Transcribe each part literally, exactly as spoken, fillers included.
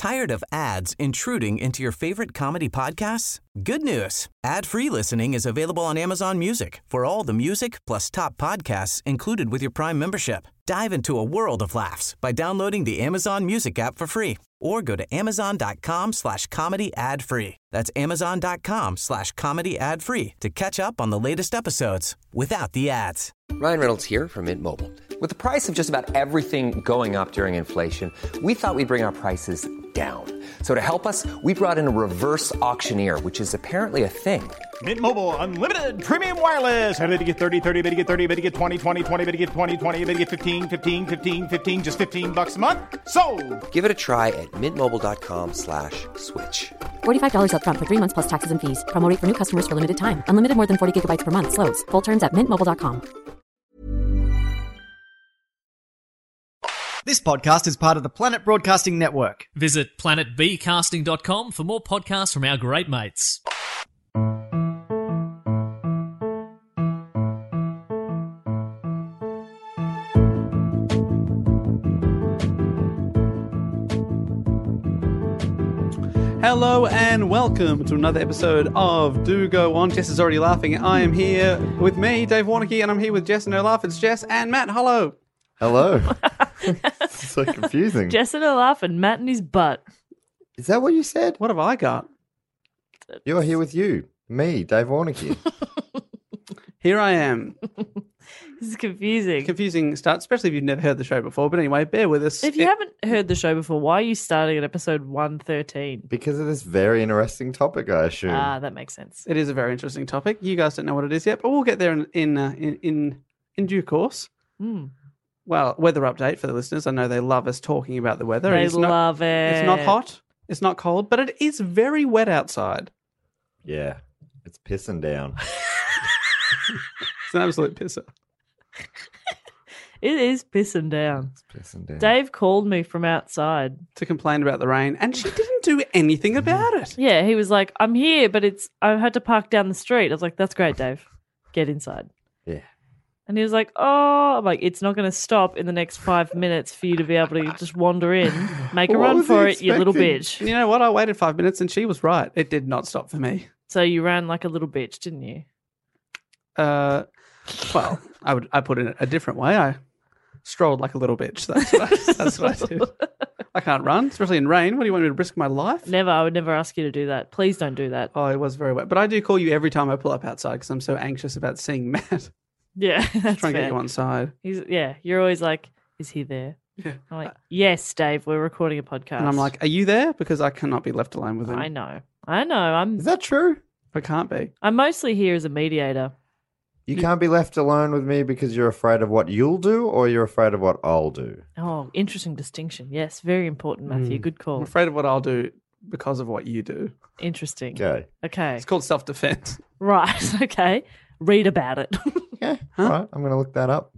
Tired of ads intruding into your favorite comedy podcasts? Good news. Ad-free listening is available on Amazon Music for all the music plus top podcasts included with your Prime membership. Dive into a world of laughs by downloading the Amazon Music app for free or go to amazon.com slash comedy ad free. That's amazon.com slash comedy ad free to catch up on the latest episodes without the ads. Ryan Reynolds here from Mint Mobile. With the price of just about everything going up during inflation, we thought we'd bring our prices down. So to help us, we brought in a reverse auctioneer, which is apparently a thing. Mint Mobile Unlimited Premium Wireless. How to get thirty, thirty, bit to get thirty, bit to get twenty, twenty, twenty, bit to get twenty, twenty, bit to get fifteen, fifteen, fifteen, fifteen, just fifteen bucks a month? Sold! Give it a try at mintmobile.com slash switch. forty-five dollars up front for three months plus taxes and fees. Promo rate for new customers for limited time. Unlimited more than forty gigabytes per month. Slows full terms at mint mobile dot com. This podcast is part of the Planet Broadcasting Network. Visit planet b casting dot com for more podcasts from our great mates. Hello and welcome to another episode of Do Go On. Jess is already laughing. I am here with me, Dave Warnicky, and I'm here with Jess and her laugh. It's Jess and Matt. Hello. Hello. It's so confusing. Jess and her laugh and Matt in his butt. Is that what you said? What have I got? You're here with you, me, Dave Warnicky. Here I am. This is confusing. Confusing start, especially if you've never heard the show before. But anyway, bear with us. If you It- haven't heard the show before, why are you starting at episode one thirteen? Because of this very interesting topic, I assume. Ah, that makes sense. It is a very interesting topic. You guys don't know what it is yet, but we'll get there in in uh, in, in in due course. Mm. Well, weather update for the listeners. I know they love us talking about the weather. They It's not- love it. It's not hot. It's not cold, but it is very wet outside. Yeah, it's pissing down. It's an absolute pisser. It is pissing down. It's pissing down. Dave called me from outside. To complain about the rain, and she didn't do anything about it. Yeah, he was like, I'm here, but it's I had to park down the street. I was like, that's great, Dave. Get inside. Yeah. And he was like, oh, I'm like, it's not going to stop in the next five minutes for you to be able to just wander in. Make a What run was for he it, you little expecting? bitch. You know what? I waited five minutes, and she was right. It did not stop for me. So you ran like a little bitch, didn't you? Uh, well, I would I put it a different way. I strolled like a little bitch. That's what I, that's what I did. I can't run, especially in rain. What do you want me to risk my life? Never. I would never ask you to do that. Please don't do that. Oh, it was very wet. But I do call you every time I pull up outside because I'm so anxious about seeing Matt. Yeah, that's Try and fair. get you on side. He's, yeah, you're always like, is he there? Yeah. I'm like, yes, Dave, we're recording a podcast. And I'm like, are you there? Because I cannot be left alone with him. I know. I know. I'm Is that true? I can't be. I'm mostly here as a mediator. You can't be left alone with me because you're afraid of what you'll do or you're afraid of what I'll do. Oh, interesting distinction. Yes, very important, Matthew. Mm. Good I'm call. afraid of what I'll do because of what you do. Interesting. Okay. Okay. It's called self-defense. Right. Okay. Read about it. Yeah. All right. I'm going to look that up.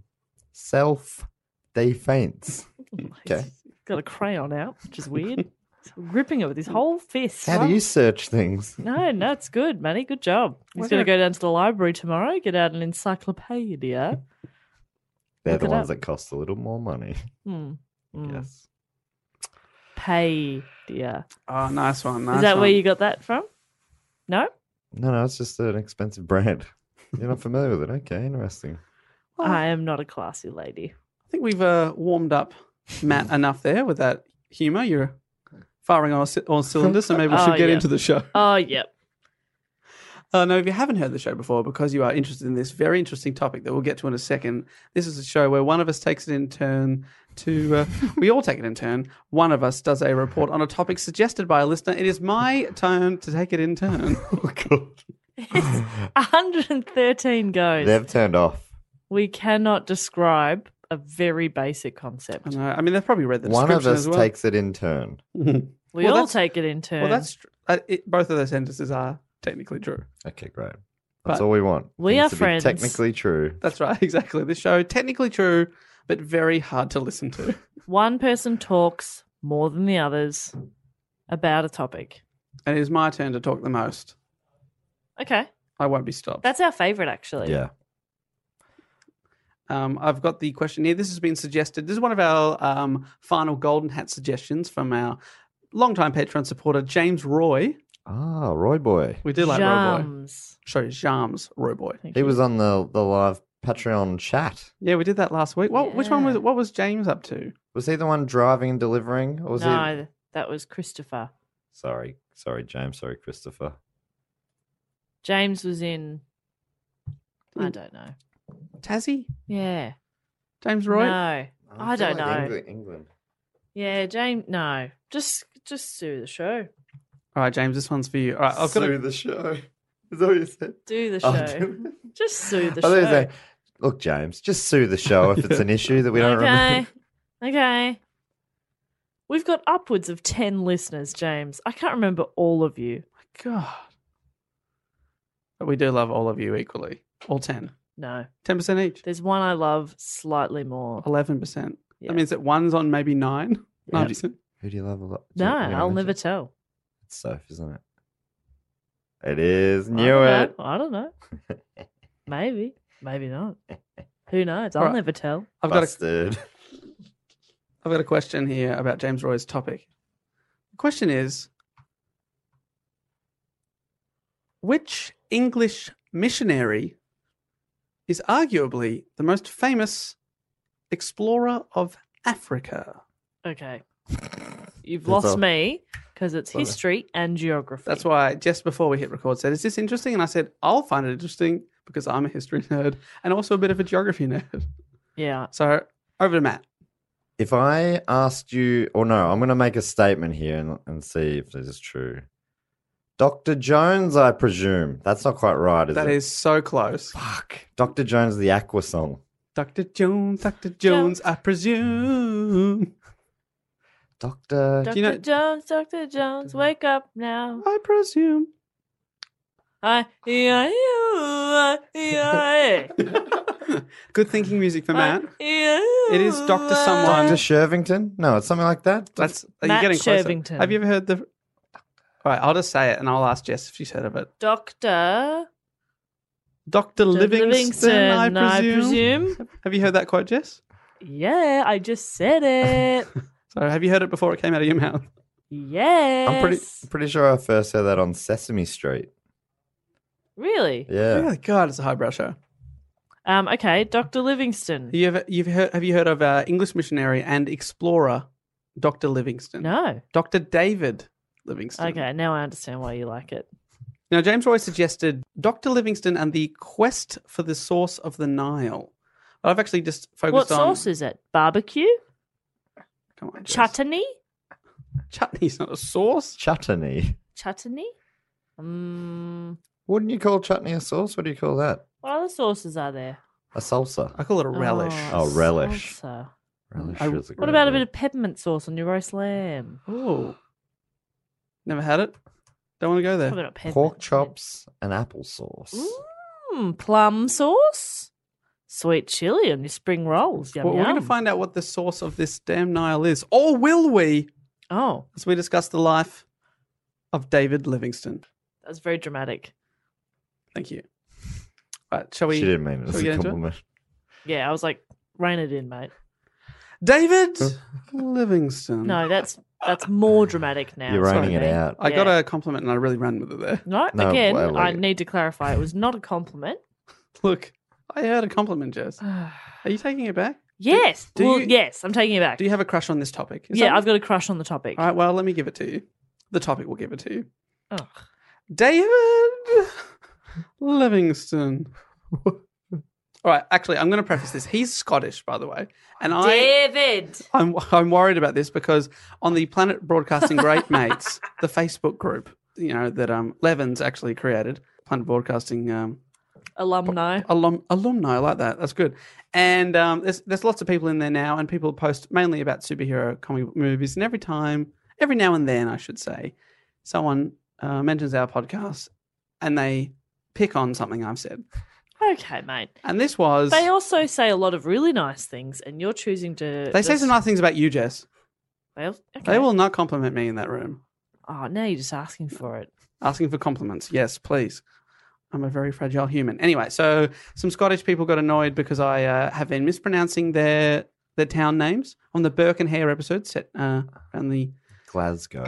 Self-defense. Okay. Got a crayon out, which is weird. He's gripping it with his whole fist. How do you search things? No, no, it's good, Matty. Good job. He's Why going to don't- go down to the library tomorrow, get out an encyclopedia. They're Look the it ones up. that cost a little more money. Hmm. Mm. Yes. Pay, dear. Oh, nice one. Nice Is that one. where you got that from? No? No, no, it's just an expensive brand. You're not familiar with it? Okay, interesting. I am not a classy lady. I think we've uh, warmed up Matt enough there with that humour. You're firing on all, c- all cylinders, so maybe we should Oh, get yeah. into the show. Oh, yep. Uh, no, if you haven't heard the show before, because you are interested in this very interesting topic that we'll get to in a second, this is a show where one of us takes it in turn to, uh, we all take it in turn. One of us does a report on a topic suggested by a listener. It is my turn to take it in turn. Oh, God. one hundred thirteen goes. They've turned off. We cannot describe a very basic concept. I know. I mean, they've probably read the One description of us as well. takes it in turn. We Well, all that's- take it in turn. Well, that's tr- uh, it, both of those sentences are technically true. Okay, great. That's But all we want. we Things are to be friends. technically true. That's right, exactly. This show technically true, but very hard to listen to. One person talks more than the others about a topic. And it is my turn to talk the most. Okay. I won't be stopped. That's our favourite, actually. Yeah. Um, I've got the question here. This has been suggested. This is one of our um, final Golden Hat suggestions from our longtime Patreon supporter James Roy. Ah, Roy Boy. We do like Roy Boy. Jams. Sorry, Jams Roy Boy. Thank He you. was on the, the live Patreon chat. Yeah, we did that last week. What? Which one Yeah. was it? What was James up to? Was he the one driving and delivering? Or was No, he... that was Christopher. Sorry. Sorry, James. Sorry, Christopher. James was in. I don't know. Tassie? Yeah. James Roy? No, I don't know. England. England. Yeah, James. No, just just sue the show. All right, James, this one's for you. All right, I've got Sue to... the show. Is that what you said? Do the Oh, show. do- Just sue the I thought you show. were saying, look, James, just sue the show if it's an issue that we don't okay. remember. Okay. We've got upwards of ten listeners, James. I can't remember all of you. God. But we do love all of you equally. All ten. No. ten percent each. There's one I love slightly more. eleven percent. Yeah. That means that one's on maybe nine. Yeah. nine percent. Who do you love a lot? No, Are you gonna I'll mention? never tell. It's Soph, isn't it? It is. I Knew don't it. know. I don't know. Maybe. Maybe not. Who knows? I'll All right. never tell. I've got, a, Busted. I've got a question here about James Roy's topic. The question is, which English missionary is arguably the most famous explorer of Africa? Okay. You've That's lost all. me because it's Sorry. history and geography. That's why just before we hit record said, is this interesting? And I said, I'll find it interesting because I'm a history nerd and also a bit of a geography nerd. Yeah. So over to Matt. If I asked you, or no, I'm going to make a statement here and, and see if this is true. Doctor Jones, I presume. That's not quite right, is That it? is so close. Fuck. Doctor Jones, the Aqua song. Doctor Jones, Doctor Jones, I presume. Doctor. Doctor you know- Jones, Doctor Jones, wake up now. I presume. I, yeah, yeah, yeah. Good thinking music for Matt. Yeah. It is Doctor Someone. Doctor Shervington? No, it's something like that. That's you're Matt getting closer. Shervington. Have you ever heard the? All right, I'll just say it, and I'll ask Jess if she's heard of it. Doctor Doctor Livingston, Livingston, I I presume. presume. Have you heard that quote, Jess? Yeah, I just said it. So, have you heard it before it came out of your mouth? Yes. I'm pretty pretty sure I first heard that on Sesame Street. Really? Yeah. Oh God, it's a highbrow show. Um. Okay, Doctor Livingston. You ever, you've heard? Have you heard of uh, English missionary and explorer, Doctor Livingston? No. Doctor David Livingston. Okay, now I understand why you like it. Now, James Roy suggested Doctor Livingston and the quest for the source of the Nile. But I've actually just focused What on. sauce is it? Barbecue? Come on, Jess. Chutney? Chutney's not a sauce. Chutney. Chutney? Um, Wouldn't you call chutney a sauce? What do you call that? what other sauces are there? A salsa. I call it a relish. Oh, relish. salsa. Relish I- is a What great about a word. bit of peppermint sauce on your roast lamb? Oh, never had it. Don't want to go there. Probably not peppermint. pork chops and applesauce? Mm, plum sauce? Sweet chili on your spring rolls. Yum, Well, we're yum. going to find out what the source of this damn Nile is, or will we? Oh, As we discuss the life of David Livingston. that's very dramatic. Thank you. All right, shall we? She didn't mean it shall as we a get into it? compliment. Yeah, I was like, rein it in, mate. David Livingston. No, that's that's more dramatic now. You're Sorry, reining it mate. out. I got Yeah. a compliment and I really ran with it there. No, No, again, well, I like- need to clarify. It was not a compliment. Look, I heard a compliment, Jess. Are you taking it back? Yes. do well, you- yes, I'm taking it back. Do you have a crush on this topic? Is yeah, that- I've got a crush on the topic. All right, well, let me give it to you. The topic will give it to you. Ugh. David Livingston. All right, actually, I'm going to preface this. He's Scottish, by the way, and I, David. I'm, I'm worried about this because on the Planet Broadcasting Great Mates, the Facebook group, you know that um Levins actually created, Planet Broadcasting um, Alumni. alum, alumni. I like that. That's good. And um, there's there's lots of people in there now, and people post mainly about superhero comic movies. And every time, every now and then, I should say, someone uh, mentions our podcast, and they pick on something I've said. Okay, mate. And this was They also say a lot of really nice things, and you're choosing to. they say just- some nice things about you, Jess. They, okay. They will not compliment me in that room. Oh, now you're just asking for it. Asking for compliments. Yes, please. I'm a very fragile human. Anyway, so some Scottish people got annoyed because I uh, have been mispronouncing their their town names on the Burke and Hare episode set uh, around the Glasgow.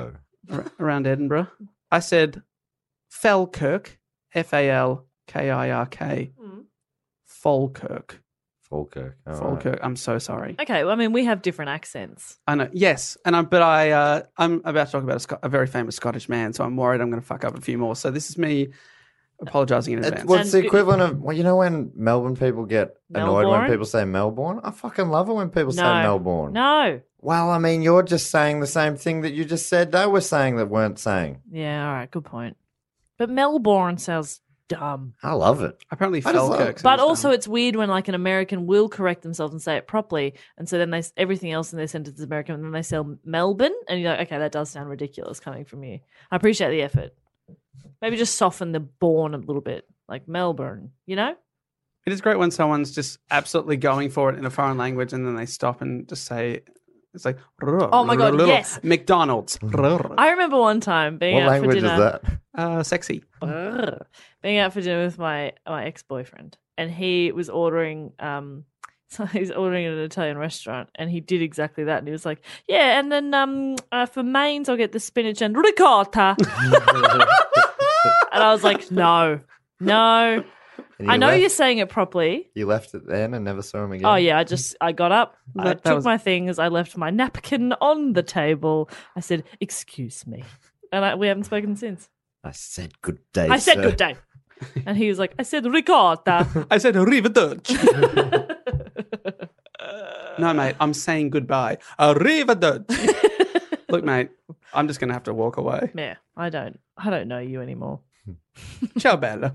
ar- around Edinburgh. I said Falkirk, F A L K I R K. Falkirk. Falkirk. All right. Falkirk. I'm so sorry. Okay, well, I mean, we have different accents. I know. Yes, and I, but I, uh, I'm about to talk about a, Sc- a very famous Scottish man, so I'm worried I'm going to fuck up a few more. So this is me apologising in It's, advance. well, it's the And- equivalent of, well, you know when Melbourne people get annoyed Melbourne? when people say Melbourne? I fucking love it when people say No. Melbourne. No. Well, I mean, you're just saying the same thing that you just said they were saying that weren't saying. Yeah, all right, good point. But Melbourne sounds dumb. I love it. Apparently I just love- Falkirk. But sounds also, dumb. it's weird when like an American will correct themselves and say it properly, and so then they everything else in their sentence is American, and then they say Melbourne, and you're like, okay, that does sound ridiculous coming from you. I appreciate the effort. Maybe just soften the born a little bit, like Melbourne. You know? It is great when someone's just absolutely going for it in a foreign language and then they stop and just say, it's like, Oh my God, yes. McDonald's. I remember one time being What out language for is dinner. that? Uh, sexy. Brrr. Being out for dinner with my my ex boyfriend, and he was ordering um, so he's ordering at an Italian restaurant, and he did exactly that, and he was like, "Yeah, and then um, uh, for mains, I'll get the spinach and ricotta," and I was like, "No, no, And I you know left, you're saying it properly." You left it then and never saw him again? Oh yeah, I just I got up, I That- that took was- my things, I left my napkin on the table. I said, "Excuse me," and I, we haven't spoken since. I said good day, I said sir. good day. And he was like, I said ricotta. I said arrivederci. No, mate, I'm saying goodbye. Arrivederci. Look, mate, I'm just going to have to walk away. Yeah, I don't I don't know you anymore. Ciao, Bella.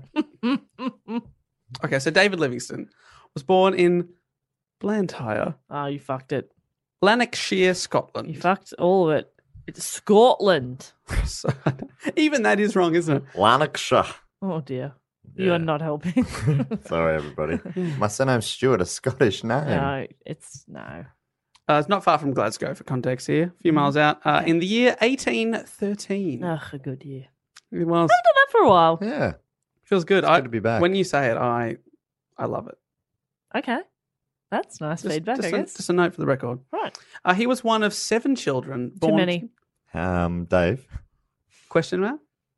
Okay, so David Livingstone was born in Blantyre, Oh, you fucked it. Lanarkshire, Scotland. You fucked all of it. It's Scotland. So, even that is wrong, isn't it? Lanarkshire. Oh dear. You Yeah. are not helping. Sorry, everybody. My surname's Stuart, a Scottish name. No, it's no. Uh, it's not far from Glasgow, for context here. A few miles out. Uh, in the year eighteen thirteen. Ugh, a good year. It was. I've done that for a while. Yeah. Feels good. It's I, good to be back. When you say it, I I love it. Okay. That's nice Just, feedback, just I a, guess. just a note for the record. Right. Uh, he was one of seven children. Too Born many. Um, Dave, Question mark?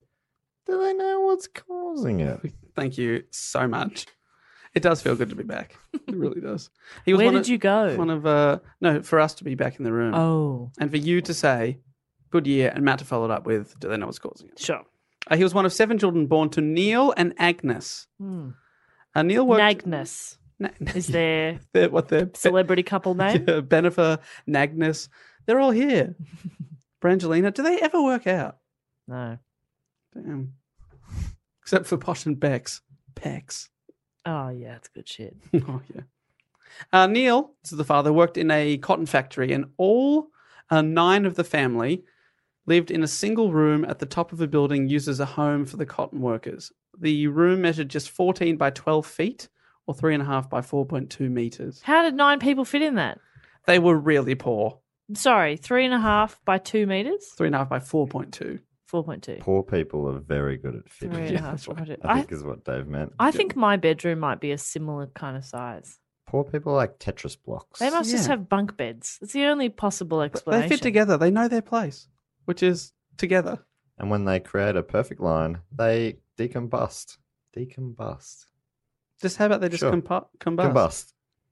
do they know what's causing it? Thank you so much. It does feel good to be back. It really does. He was Where one did of, you go? One of uh no, for us to be back in the room. Oh, And for you to say good year and Matt to follow it up with do they know what's causing it? sure. Uh, he was one of seven children born to Neil and Agnes. Hmm. Uh, Neil worked Nagnus Na- is their they're, what they're celebrity couple name. Yeah, Benifer, Nagnus. They're all here. Brangelina. Do they ever work out? No. Damn. Except for Posh and Bex. Pex. Oh yeah, it's good shit. Oh, yeah. Uh, Neil, this is the father, worked in a cotton factory, and all uh, nine of the family lived in a single room at the top of a building used as a home for the cotton workers. The room measured just fourteen by twelve feet, or three and a half by four point two meters. How did nine people fit in that? They were really poor. Sorry, three and a half by two meters? Three and a half by four point two. Four point two. Poor people are very good at Three fitting. and a in. half, four point two. I I, think is what Dave meant. I think my bedroom might be a similar kind of size. Poor people are like Tetris blocks. They must just Yeah. have bunk beds. It's the only possible But explanation. they fit together. They know their place, which is together. And when they create a perfect line, they decombust. Decombust. Just how about they just Sure. compu- combust? Combust.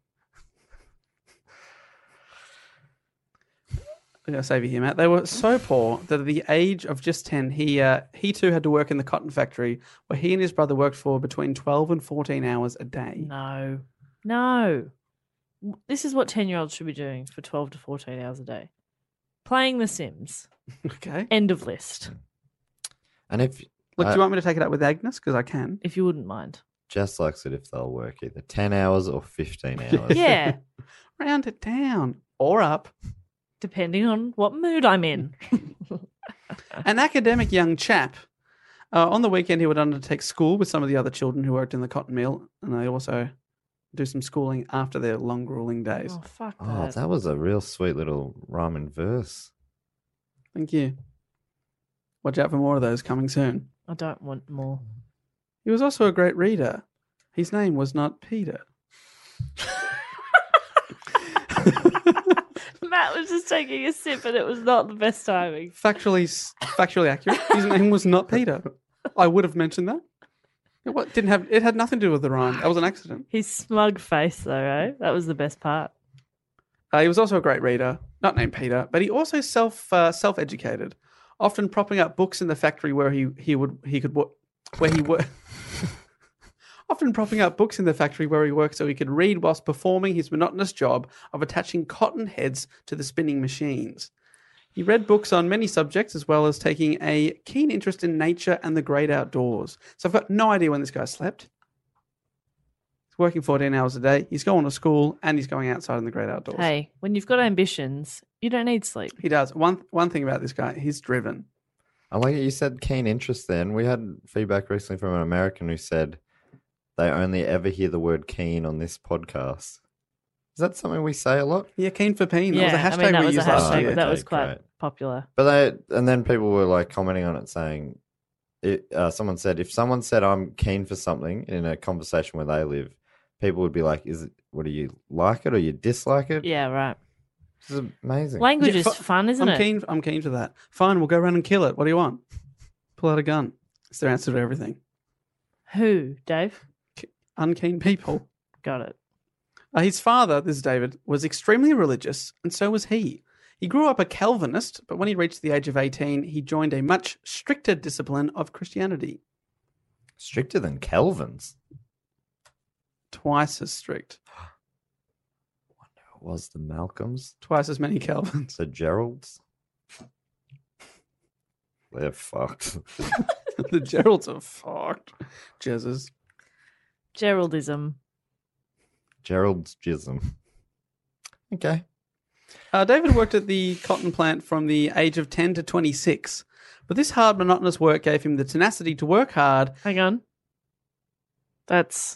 I'm going to save you here, Matt. They were so poor that at the age of just ten, he uh, he too had to work in the cotton factory where he and his brother worked for between twelve and fourteen hours a day. No. No. This is what ten-year-olds should be doing for twelve to fourteen hours a day. Playing The Sims. Okay. End of list, And if Look, do uh, you want me to take it up with Agnes? Because I can. if you wouldn't mind. Jess likes it if they'll work either ten hours or fifteen hours. Yeah, Round it down or up. depending on what mood I'm in. An academic young chap. Uh, on the weekend, he would undertake school with some of the other children who worked in the cotton mill, and they also do some schooling after their long, grueling days. Oh, fuck Oh, that. that was a real sweet little rhyme and verse. Thank you. Watch out for more of those coming soon. I don't want more. He was also a great reader. His name was not Peter. Matt was just taking a sip and it was not the best timing. Factually, factually accurate. His name was not Peter. I would have mentioned that. It wa- didn't have. It had nothing to do with the rhyme. That was an accident. His smug face, though, eh? That was the best part. Uh, he was also a great reader, not named Peter, but he also self uh, self educated, often propping up books in the factory where he he would he could wo- where he worked. Often propping up books in the factory where he worked so he could read whilst performing his monotonous job of attaching cotton heads to the spinning machines. He read books on many subjects as well as taking a keen interest in nature and the great outdoors. So I've got no idea when this guy slept. He's working fourteen hours a day. He's going to school and he's going outside in the great outdoors. Hey, when you've got ambitions, you don't need sleep. He does. One one thing about this guy, he's driven. I like it. You said keen interest then. We had feedback recently from an American who said they only ever hear the word keen on this podcast. Is that something we say a lot? Yeah, keen for peen. Yeah, that was a hashtag I mean, that we was a used last hashtag year. that was Okay, quite great. popular. But they, and then people were like commenting on it saying, it, uh, someone said, if someone said I'm keen for something in a conversation where they live, people would be like, is it, what do you like it or you dislike it? Yeah, right. This is amazing. Language Yeah, is fi- fun, isn't I'm it? keen. I'm keen for that. Fine, we'll go around and kill it. What do you want? Pull out a gun. It's their answer to everything. Who, Dave? Unkeen people. Got it. Uh, his father, this is David, was extremely religious, and so was he. He grew up a Calvinist, but when he reached the age of eighteen, he joined a much stricter discipline of Christianity. Stricter than Kelvin's. Twice as strict. It was the Malcolms, Twice as many Calvins. the Geralds. They're fucked. The Geralds are fucked. Jezzes. Geraldism. Gerald's jism. Okay. Uh, David worked at the cotton plant from the age of ten to twenty-six, but this hard, monotonous work gave him the tenacity to work hard. Hang on. That's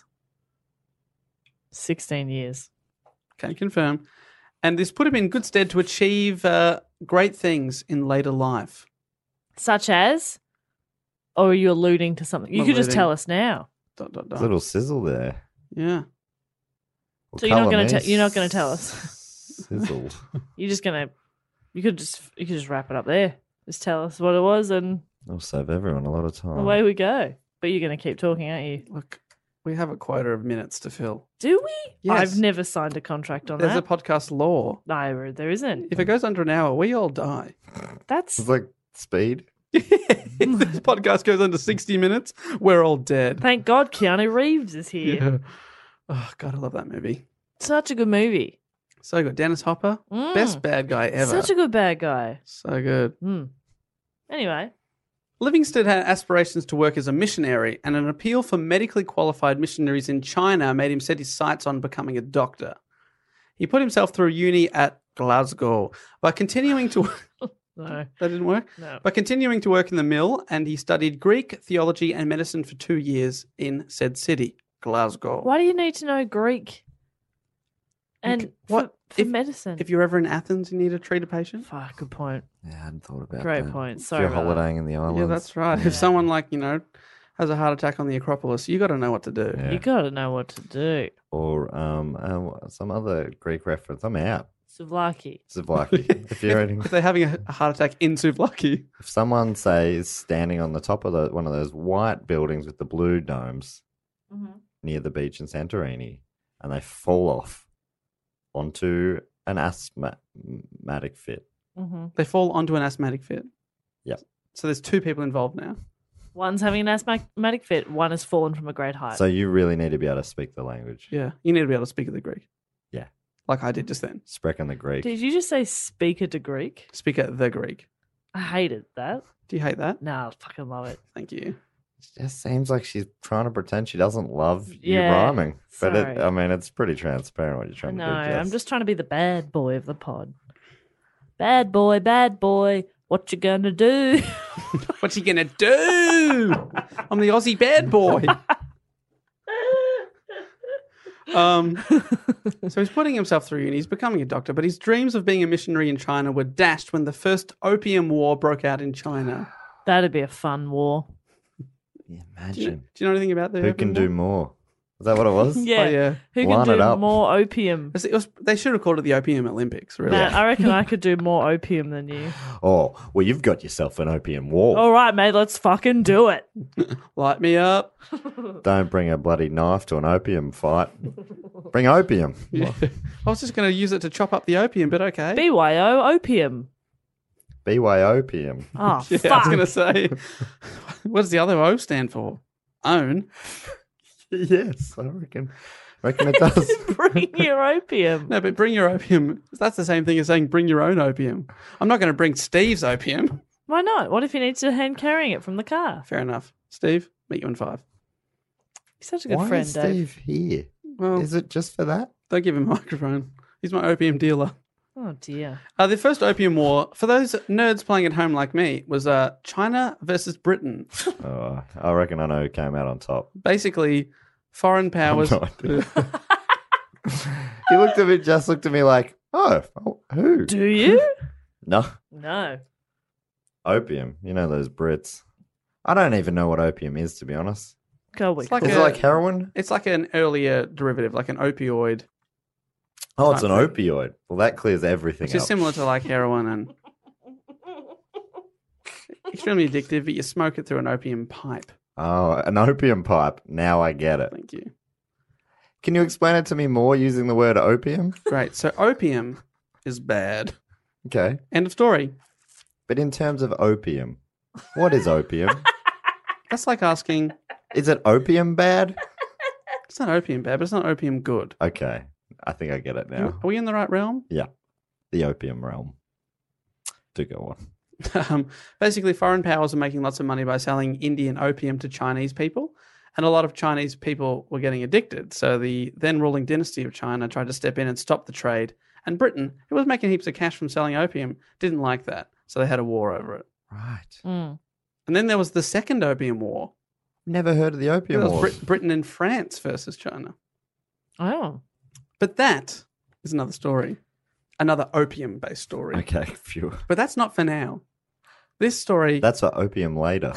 sixteen years. Can confirm. And this put him in good stead to achieve uh, great things in later life. Such as? Or are you alluding to something? You Not could just alluding. tell us now. Dot, dot, A dot. little sizzle there. Yeah. Well, So you're not colour gonna me te- you're not gonna tell us? Sizzled. You're just gonna you could just you could just wrap it up there. Just tell us what it was and I'll save everyone a lot of time. away we go. But you're gonna keep talking, aren't you? Look, we have a quota of minutes to fill. Do we? Yes. I've never signed a contract on There's that. a podcast law. No, there isn't. If it goes under an hour, we all die. That's It's like speed. If this podcast goes under sixty minutes, we're all dead. thank God Keanu Reeves is here. Yeah. Oh, God, I love that movie. Such a good movie. So good. Dennis Hopper, Mm. best bad guy ever. Such a good bad guy. So good. Mm. Anyway, Livingston had aspirations to work as a missionary, and an appeal for medically qualified missionaries in China made him set his sights on becoming a doctor. He put himself through uni at Glasgow by continuing to... no, That didn't work? no. By continuing to work in the mill, and he studied Greek, theology, and medicine for two years in said city, Glasgow. Why do you need to know Greek? And c- for, what- for if- medicine? If you're ever in Athens, you need to treat a patient? Fuck, good point. Yeah, I hadn't thought about Great that. point. If Sorry you're about that. holidaying in the islands. Yeah, that's right. If someone, like, you know, has a heart attack on the Acropolis, you got to know what to do. Yeah. You got to know what to do. Or um, uh, some other Greek reference. I'm out. Souvlaki. Souvlaki. If you're eating, If they're having a a heart attack in Souvlaki, if someone say is standing on the top of the, one of those white buildings with the blue domes Mm-hmm. near the beach in Santorini, and they fall off onto an asthmatic fit. Mm-hmm. they fall onto an asthmatic fit. Yep. So there's two people involved now. One's having an asthmatic fit. One has fallen from a great height. So you really need to be able to speak the language. Yeah. You need to be able to speak the Greek. Yeah. Like I did just then. Sprechen the Greek. Did you just say speaker to Greek? Speak the Greek. I hated that. Do you hate that? No, I fucking love it. Thank you. It just seems like she's trying to pretend she doesn't love you Yeah, rhyming. But it, sorry. I mean, it's pretty transparent what you're trying No, to do. I'm just trying to be the bad boy of the pod. Bad boy, bad boy. What you gonna do? What's he going to do? I'm the Aussie bad boy. Um, so he's putting himself through uni. He's becoming a doctor, but his dreams of being a missionary in China were dashed when the first Opium War broke out in China. That'd be a fun war. Yeah, Do you, imagine. do you know anything about the Who Opium can War? do more? Is that what it was? Yeah. Oh, yeah. Who can Line it do up. more opium? It was, they should have called it the Opium Olympics, really. Matt, I reckon I could do more opium than you. Oh, well, you've got yourself an opium wall. All right, mate, let's fucking do it. Light me up. Don't bring a bloody knife to an opium fight. Bring opium. Yeah. I was just going to use it to chop up the opium, but okay. B Y O, opium. B Y opium. Oh, yeah, fuck. I was going to say, what does the other O stand for? Own. Yes, I reckon. I reckon it does. Bring your opium. No, but bring your opium. That's the same thing as saying bring your own opium. I'm not going to bring Steve's opium. Why not? What if he needs to hand carrying it from the car? Fair enough. Steve, meet you in five. He's such a good Why friend, is Dave. Steve here? Well, Is it just for that? don't give him a microphone. He's my opium dealer. Oh, dear. Uh, the first opium war, for those nerds playing at home like me, was uh, China versus Britain. Oh, I reckon I know who came out on top. Basically, foreign powers. No idea. He looked at me, just looked at me like, oh, oh who? Do you? No, No. opium. You know those Brits. I don't even know what opium is, to be honest. Go with It's like Is a- it like heroin? It's like an earlier derivative, like an opioid, Oh, it's an type opioid. Well, that clears everything which is up. similar to like heroin and extremely addictive, but you smoke it through an opium pipe. Oh, an opium pipe. Now I get it. Thank you. Can you explain it to me more using the word opium? Great. So opium is bad. Okay. End of story. But in terms of opium, what is opium? That's like asking, Is it opium bad? it's not opium bad, but it's not opium good. Okay. I think I get it now. Are we in the right realm? Yeah. The opium realm. Do go on. Um, basically, foreign powers are making lots of money by selling Indian opium to Chinese people. And a lot of Chinese people were getting addicted. So the then ruling dynasty of China tried to step in and stop the trade. And Britain, who was making heaps of cash from selling opium, didn't like that. So they had a war over it. Right. Mm. And then there was the second opium war. Never heard of the opium That was war. Brit- Britain and France versus China. Oh. But that is another story. Another opium-based story. Okay, phew. But that's not for now. This story... That's for opium later.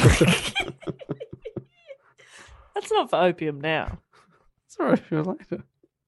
That's not for opium now. Sorry, for later.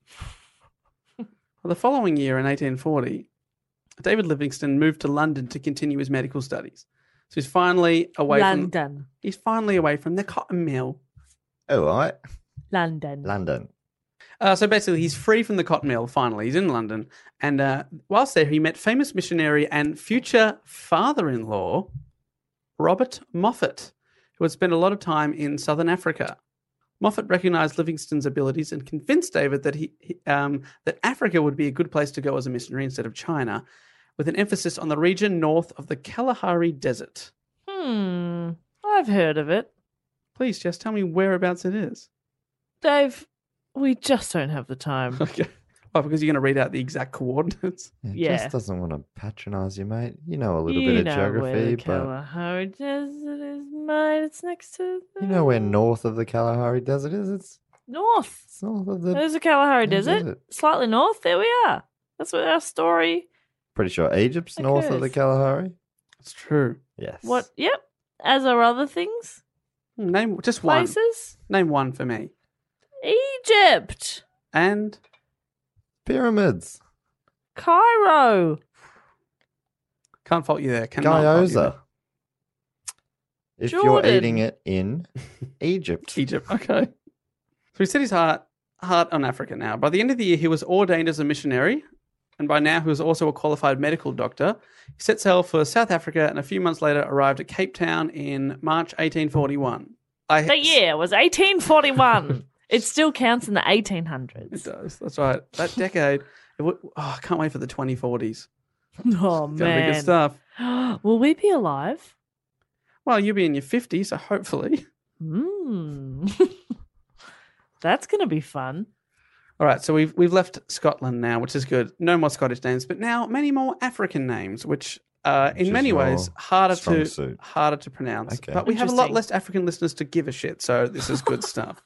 Well, the following year, in eighteen forty, David Livingstone moved to London to continue his medical studies. So he's finally away from London. he's finally away from the cotton mill. All right. London. London. Uh, so basically, he's free from the cotton mill. Finally, he's in London, and uh, whilst there, he met famous missionary and future father-in-law Robert Moffat, who had spent a lot of time in southern Africa. Moffat recognised Livingstone's abilities and convinced David that he, he um, that Africa would be a good place to go as a missionary instead of China, with an emphasis on the region north of the Kalahari Desert. Hmm. I've heard of it. Please, just tell me whereabouts it is. Dave, we just don't have the time. Okay. Oh, because you're going to read out the exact coordinates. Yeah, Yeah. Just doesn't want to patronise you, mate. You know a little you bit of know where geography, the but Kalahari Desert is, mate. It's next to the... you know where north of the Kalahari Desert is? It's, North. it's north of the... There's the Kalahari Yeah, Desert. desert. Slightly north. There we are. That's what our story... Pretty sure Egypt's north of the Occurs. Kalahari. It's true. Yes. What? Yep. As are other things. Name just one. Places. Name one for me. Egypt. And Pyramids. Cairo. can't fault you there. Cannot fault you Gyoza. If Jordan. you're eating it in Egypt. there. Egypt. Okay. So he set his heart heart on Africa now. By the end of the year, he was ordained as a missionary, and by now he was also a qualified medical doctor. He set sail for South Africa, and a few months later arrived at Cape Town in March eighteen forty-one. I, The year was eighteen forty-one. It still counts in the eighteen It hundreds. does. That's right. That decade. It would, oh, I can't wait for the twenty forties. Oh, It's gonna be good man. stuff. Will we be alive? Well, you'll be in your fifties, so hopefully. Hmm. That's going to be fun. All right, so we've we've left Scotland now, which is good. No more Scottish names, but now many more African names, which uh, Which in is many your ways harder strong to suit. harder to pronounce. Okay. But we have a lot Interesting. less African listeners to give a shit, so this is good stuff.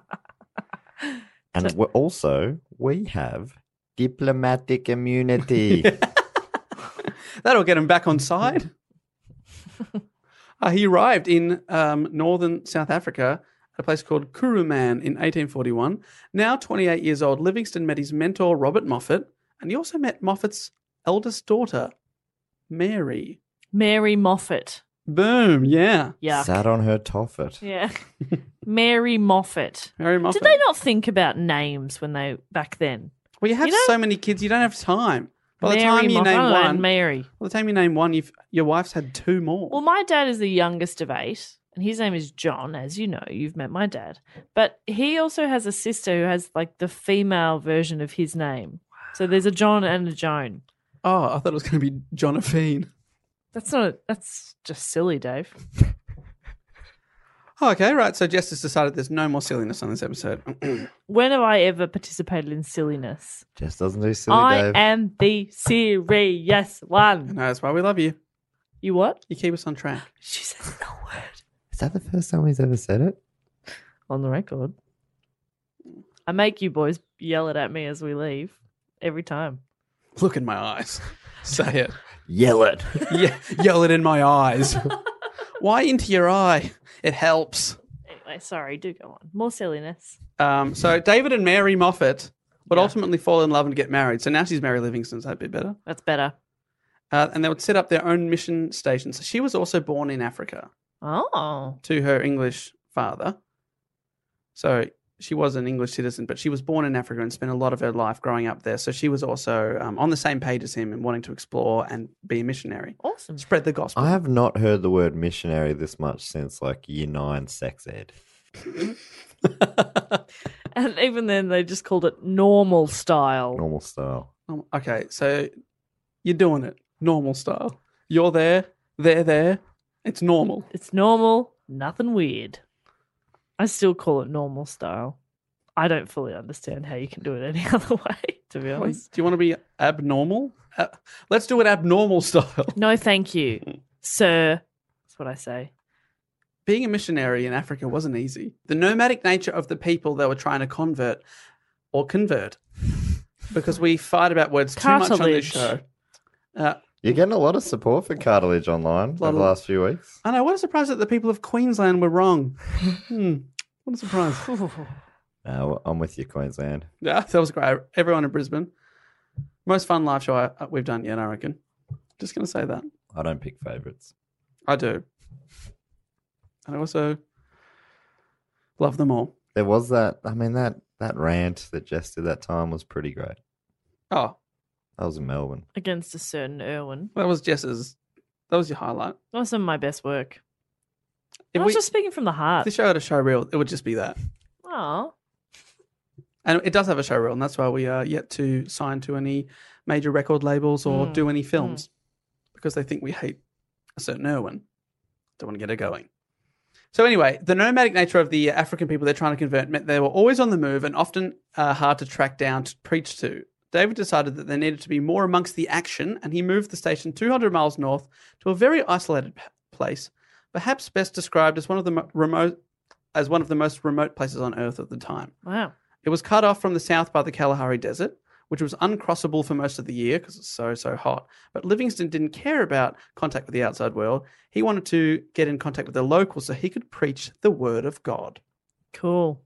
And we're also, we have diplomatic immunity. That'll get him back on side. uh, he arrived in um, northern South Africa at a place called Kuruman in eighteen forty-one. Now twenty-eight years old, Livingston met his mentor, Robert Moffat, and he also met Moffat's eldest daughter, Mary. Mary Moffat. Boom, yeah. Yuck. Sat on her toffet. Yeah. Mary Moffat. Mary Moffat. Did they not think about names when they back then? Well, you have You know- so many kids, you don't have time. By the Mary time you Moffat name and one, Mary. by the time you name one, you've, your wife's had two more. Well, my dad is the youngest of eight, and his name is John, as you know. You've met my dad. But he also has a sister who has like the female version of his name. So there's a John and a Joan. Oh, I thought it was going to be Jonaphine. That's not, that's just silly, Dave. Oh, okay, right. So Jess has decided there's no more silliness on this episode. When have I ever participated in silliness? Jess doesn't do silly, I Dave. am the serious one. No, that's why we love you. You what? You keep us on track. She says no word. Is that the first time he's ever said it? On the record. I make you boys yell it at me as we leave every time. Look in my eyes. Say it. Yell it. Ye- yell it in my eyes. Why into your eye? It helps. Anyway, sorry, do go on. More silliness. Um, so David and Mary Moffat would Yeah. ultimately fall in love and get married. So now she's Mary Livingston, so that'd be better. That's better. Uh, and they would set up their own mission station. So she was also born in Africa Oh. to her English father. So she was an English citizen, but she was born in Africa and spent a lot of her life growing up there. So she was also um, on the same page as him and wanting to explore and be a missionary. Awesome. Spread the gospel. I have not heard the word missionary this much since like year nine sex ed. And even then, they just called it normal style. Normal style. Um, okay, so you're doing it normal style. You're there, they're there. It's normal. It's normal, nothing weird. I still call it normal style. I don't fully understand how you can do it any other way, to be Wait, honest. do you want to be abnormal? Uh, let's do it abnormal style. No, thank you, sir. That's what I say. Being a missionary in Africa wasn't easy. The nomadic nature of the people they were trying to convert or convert, because we fight about words too much on this Cartilage. show. Uh, You're getting a lot of support for cartilage online Lot over the of- last few weeks. I know, what a surprise that the people of Queensland were wrong. hmm, what a surprise. No, I'm with you, Queensland. Yeah, that was great. Everyone in Brisbane. Most fun live show I, we've done yet, I reckon. Just going to say that. I don't pick favourites. I do. And I also love them all. There was that, I mean, that, that rant that Jess did that time was pretty great. Oh, That was in Melbourne. Against a certain Irwin. that was Jess's. That was your highlight. That was some of my best work. If I was we, just speaking from the if heart. the show had a show reel, it would just be that. Oh, And it does have a show reel, and that's why we are yet to sign to any major record labels or Mm, do any films because they think we hate a certain Irwin. Don't want to get it going. So anyway, the nomadic nature of the African people they're trying to convert meant they were always on the move and often uh, hard to track down to preach to. David decided that they needed to be more amongst the action, and he moved the station two hundred miles north to a very isolated p- place, perhaps best described as one of the mo- remote, as one of the most remote places on Earth at the time. wow. It was cut off from the south by the Kalahari Desert, which was uncrossable for most of the year because it's so, so hot. But Livingston didn't care about contact with the outside world. He wanted to get in contact with the locals so he could preach the word of God. Cool.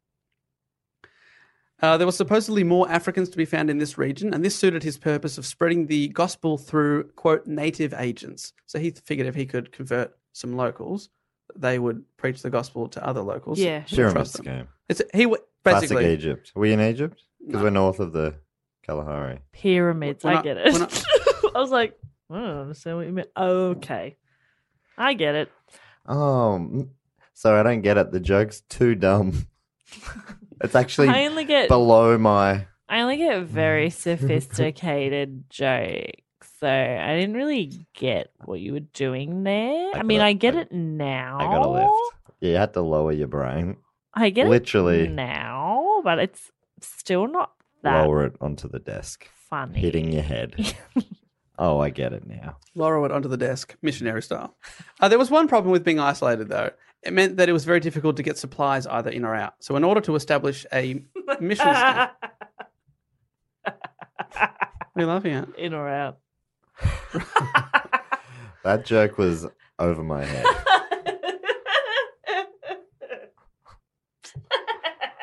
Uh, there were supposedly more Africans to be found in this region, and this suited his purpose of spreading the gospel through, quote, native agents. So he figured if he could convert some locals, they would preach the gospel to other locals. Yeah. who would Pyramid trust them. scheme. It's, he w- Classic basically... Egypt. Are we in Egypt? Because No. we're north of the Kalahari. Pyramids. We're I not- get it. we're not- I was like, I don't understand what you meant. Okay. I get it. Oh, mm, sorry, I don't get it. The joke's too dumb. It's actually I only get below my... I only get very sophisticated jokes. So I didn't really get what you were doing there. I I, mean, got- I get I- it now. I got a lift. Yeah, you had to lower your brain. I get Literally. it now, but it's still not that Lower it onto the desk. funny. Hitting your head. Oh, I get it now. Lower it onto the desk, missionary style. Uh, there was one problem with being isolated, though. It meant that it was very difficult to get supplies either in or out. So in order to establish a mission sta- What are you laughing at? In or out. That joke was over my head.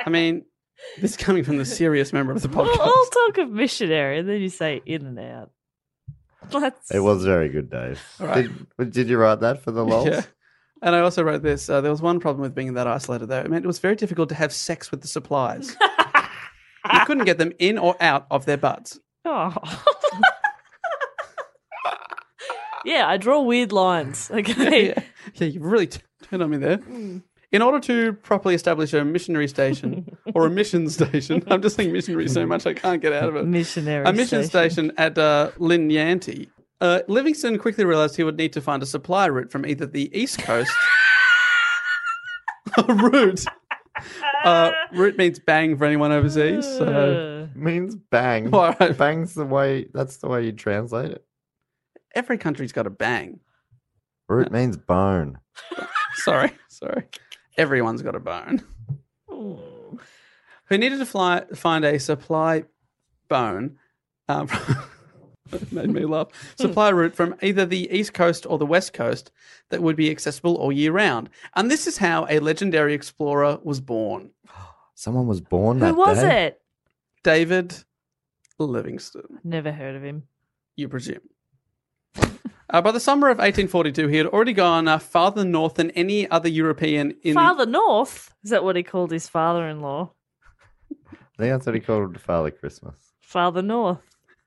I mean, this is coming from the serious member of the We'll podcast. all talk of missionary, and then you say in and out. Let's... It was very good, Dave. All right. Did, did you write that for the lols? Yeah. And I also wrote this. Uh, there was one problem with being that isolated, though. It meant it was very difficult to have sex with the supplies. You couldn't get them in or out of their butts. Oh. Yeah, I draw weird lines. Okay. Yeah, yeah you really t- turned on me there. In order to properly establish a missionary station or a mission station, I'm just saying missionary so much I can't get out of it. Missionary A mission station. station at uh, Linyanti. Uh, Livingston quickly realised he would need to find a supply route from either the east coast. route. Uh, route means bang for anyone overseas. So Means bang. All right. Bang's the way. That's the way you translate it. every country's got a bang. Root means bone. Sorry, sorry. Everyone's got a bone. Who needed to fly, find a supply bone. Um, it made me laugh. Supply route from either the east coast or the west coast that would be accessible all year round. And this is how a legendary explorer was born. Someone was born that Who was day. it? David Livingstone, Never heard of him. you presume. Uh, by the summer of eighteen forty-two, he had already gone uh, farther north than any other European in Father North? Is that what he called his father-in-law? I think that's what he called Father Christmas. Father North.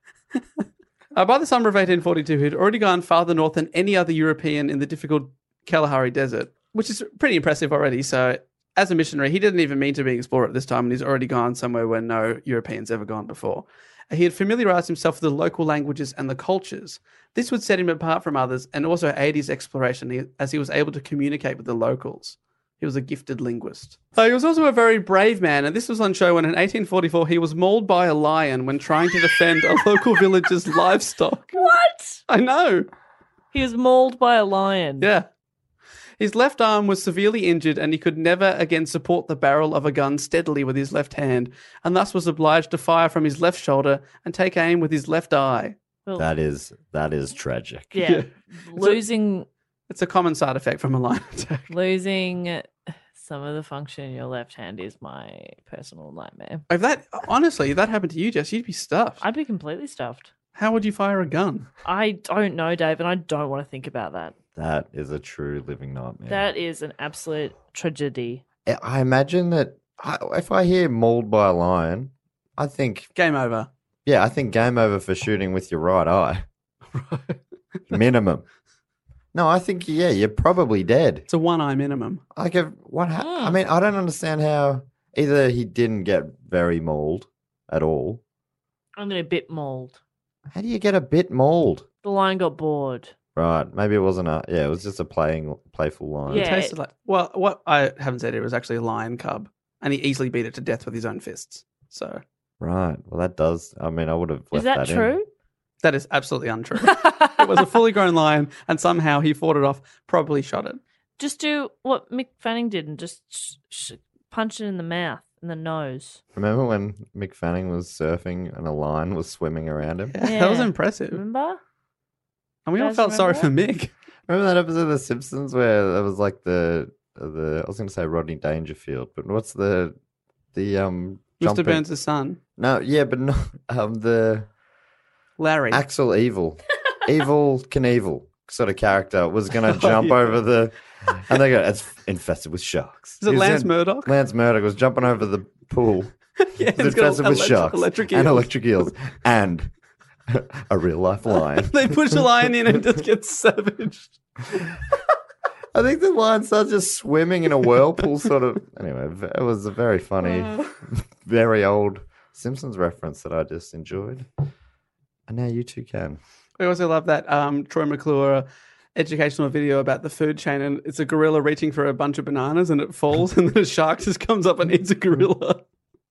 Uh, by the summer of eighteen forty-two, he had already gone farther north than any other European in the difficult Kalahari Desert, which is pretty impressive already. So, as a missionary, he didn't even mean to be an explorer at this time, and he's already gone somewhere where no Europeans ever gone before. He had familiarized himself with the local languages and the cultures. This would set him apart from others and also aid his exploration as he was able to communicate with the locals. He was a gifted linguist. Uh, he was also a very brave man, and this was on show when in eighteen forty-four he was mauled by a lion when trying to defend a local village's livestock. What? I know. He was mauled by a lion. Yeah. His left arm was severely injured and he could never again support the barrel of a gun steadily with his left hand, and thus was obliged to fire from his left shoulder and take aim with his left eye. Well, That is that is tragic. yeah. Yeah. Losing It's a common side effect from a lion attack. losing some of the function in your left hand is my personal nightmare. If that, honestly, if that happened to you, Jess, you'd be stuffed. I'd be completely stuffed. How would you fire a gun? I don't know, Dave, and I don't want to think about that. That is a true living nightmare. That is an absolute tragedy. I- I imagine that I, if I hear mauled by a lion, I think, Game over. yeah, I think game over for shooting with your right eye. Minimum. No, I think, yeah, you're probably dead. It's a one-eye minimum. Like, if, what? Ha- Mm. I mean, I don't understand how either he didn't get very mauled at all. I'm going to bit mauled. How do you get a bit mauled? The lion got bored. Right, maybe it wasn't a, yeah, it was just a playing, playful lion. Yeah. It tasted like, well, what I haven't said here was actually a lion cub, and he easily beat it to death with his own fists. So Right, well, that does, I mean, I would have left Is that, that in. true? that is absolutely untrue. It was a fully grown lion, and somehow he fought it off, probably shot it. Just do what Mick Fanning did and just sh- sh- punch it in the mouth and the nose. Remember when Mick Fanning was surfing and a lion was swimming around him? Yeah, that was Yeah. impressive. Remember? And we all Guys felt sorry for remember Mick. Remember that episode of The Simpsons where there was like the the I was going to say Rodney Dangerfield, but what's the the um Mister jumping- Burns' son, No, yeah, but no, um the Larry. Axel Evil, Evil Knievel sort of character was going to Oh, jump yeah. over the, and they go, it's infested with sharks. Is it He was Lance in- Murdoch? Lance Murdoch was jumping over the pool. Yeah, It's it's got infested with elect- sharks electric and eels. electric eels and a real life lion. They push the lion in and it just gets savaged. I think the lion starts just swimming in a whirlpool, sort of. Anyway, it was a very funny, very old Simpsons reference that I just enjoyed. And now you two can. I also love that um, Troy McClure educational video about the food chain, and it's a gorilla reaching for a bunch of bananas and it falls, and then a shark just comes up and eats a gorilla.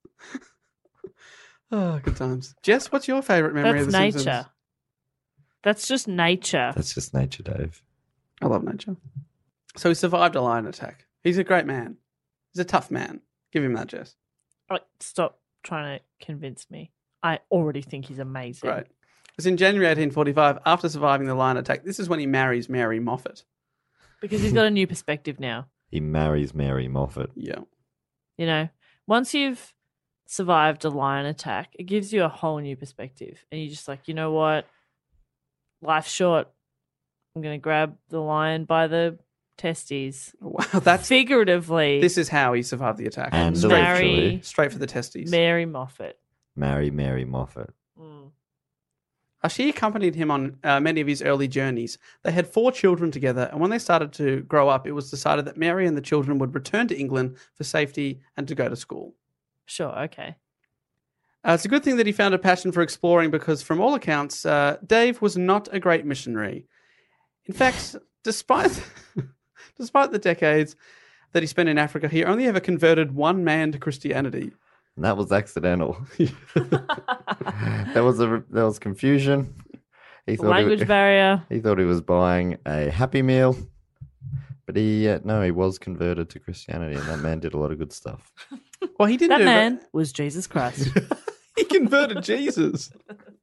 Oh, good times. Jess, what's your favourite memory That's of The nature. Simpsons? That's just nature. That's just nature, Dave. I love nature. So he survived a lion attack. He's a great man. He's a tough man. Give him that, Jess. Oh, stop trying to convince me. I already think he's amazing. Right. It's in January eighteen forty-five, after surviving the lion attack. This is when he marries Mary Moffat. Because he's got a new perspective now. He marries Mary Moffat. Yeah. You know, Once you've survived a lion attack, it gives you a whole new perspective. And you're just like, you know what? Life's short. I'm going to grab the lion by the testes. Wow, that's figuratively. This is how he survived the attack. And straight, Mary, straight for the testes. Mary Moffat. Mary, Mary Moffat. Mm. Uh, she accompanied him on uh, many of his early journeys. They had four children together, and when they started to grow up, it was decided that Mary and the children would return to England for safety and to go to school. Sure, okay. Uh, it's a good thing that he found a passion for exploring because, from all accounts, uh, Dave was not a great missionary. In fact, despite despite the decades that he spent in Africa, he only ever converted one man to Christianity. And that was accidental. there was a there was confusion. He thought Language he, barrier. He thought he was buying a Happy Meal, but he uh, no, he was converted to Christianity, and that man did a lot of good stuff. Well, he didn't. That do man that. was Jesus Christ. He converted Jesus.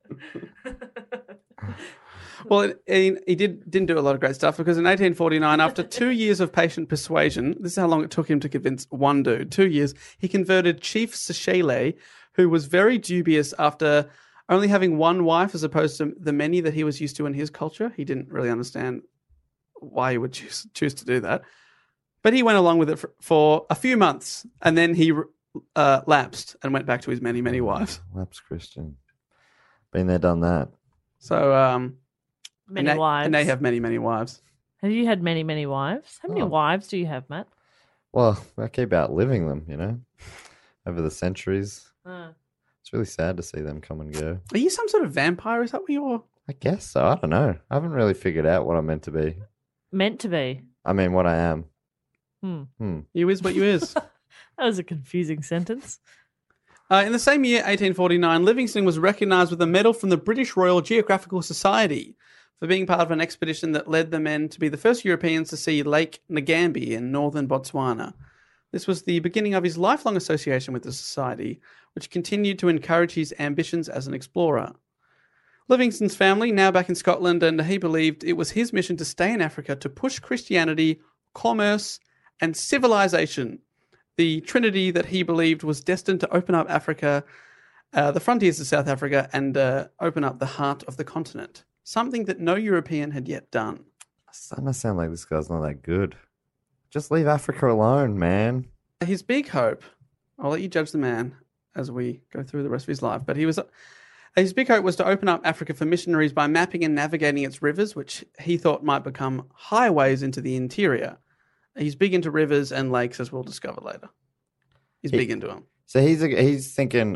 Well, he, he did, didn't do a lot of great stuff because in eighteen forty-nine, after two years of patient persuasion, this is how long it took him to convince one dude, two years, he converted Chief Seshele, who was very dubious after only having one wife as opposed to the many that he was used to in his culture. He didn't really understand why he would choose, choose to do that. But he went along with it for, for a few months, and then he uh, lapsed and went back to his many, many wives. Lapsed Christian. Been there, done that. So, um... Many and they, wives. And they have many, many wives. Have you had many, many wives? How many Oh. wives do you have, Matt? Well, I keep outliving them, you know, over the centuries. Uh, It's really sad to see them come and go. Are you some sort of vampire? Is that what you're... I guess so. I don't know. I haven't really figured out what I'm meant to be. meant to be. I mean, what I am. Hmm. Hmm. You is what you is. That was a confusing sentence. Uh, in the same year, eighteen forty-nine, Livingstone was recognised with a medal from the British Royal Geographical Society for being part of an expedition that led the men to be the first Europeans to see Lake Nagambie in northern Botswana. This was the beginning of his lifelong association with the society, which continued to encourage his ambitions as an explorer. Livingstone's family, now back in Scotland, and he believed it was his mission to stay in Africa to push Christianity, commerce, and civilization, the trinity that he believed was destined to open up Africa, uh, the frontiers of South Africa, and uh, open up the heart of the continent. Something that no European had yet done. It's starting to sound like this guy's not that good. Just leave Africa alone, man. His big hope, I'll let you judge the man as we go through the rest of his life, but he was his big hope was to open up Africa for missionaries by mapping and navigating its rivers, which he thought might become highways into the interior. He's big into rivers and lakes, as we'll discover later. He's He- big into them. So he's he's thinking,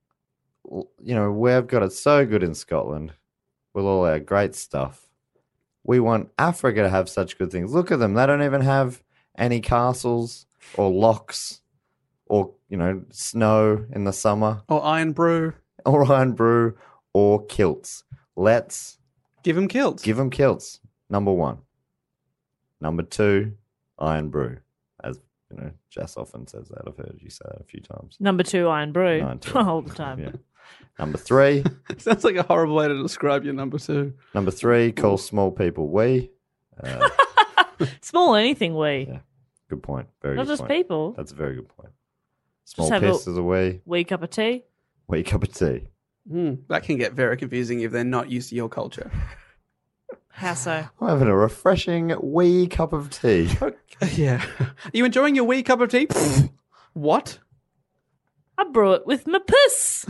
you know, we've got it so good in Scotland with all our great stuff. We want Africa to have such good things. Look at them. They don't even have any castles or locks or, you know, snow in the summer Or iron brew. or iron brew or kilts. Let's Give him kilts. give them kilts. Number one. Number two, iron brew. As, you know, Jess often says that. I've heard you say that a few times. Number two, Iron Brew. Nine, two. All the time. Yeah. Number three. Sounds like a horrible way to describe your number two. Number three, call small people we. Uh, Small anything, we. Yeah. good point. Very Not good just point. people. That's a very good point. Small have piss a- is a wee. Wee cup of tea. Wee cup of tea. Mm, that can get very confusing if they're not used to your culture. How so? I'm having a refreshing wee cup of tea. Yeah. Are you enjoying your wee cup of tea? What? I brew it with my piss.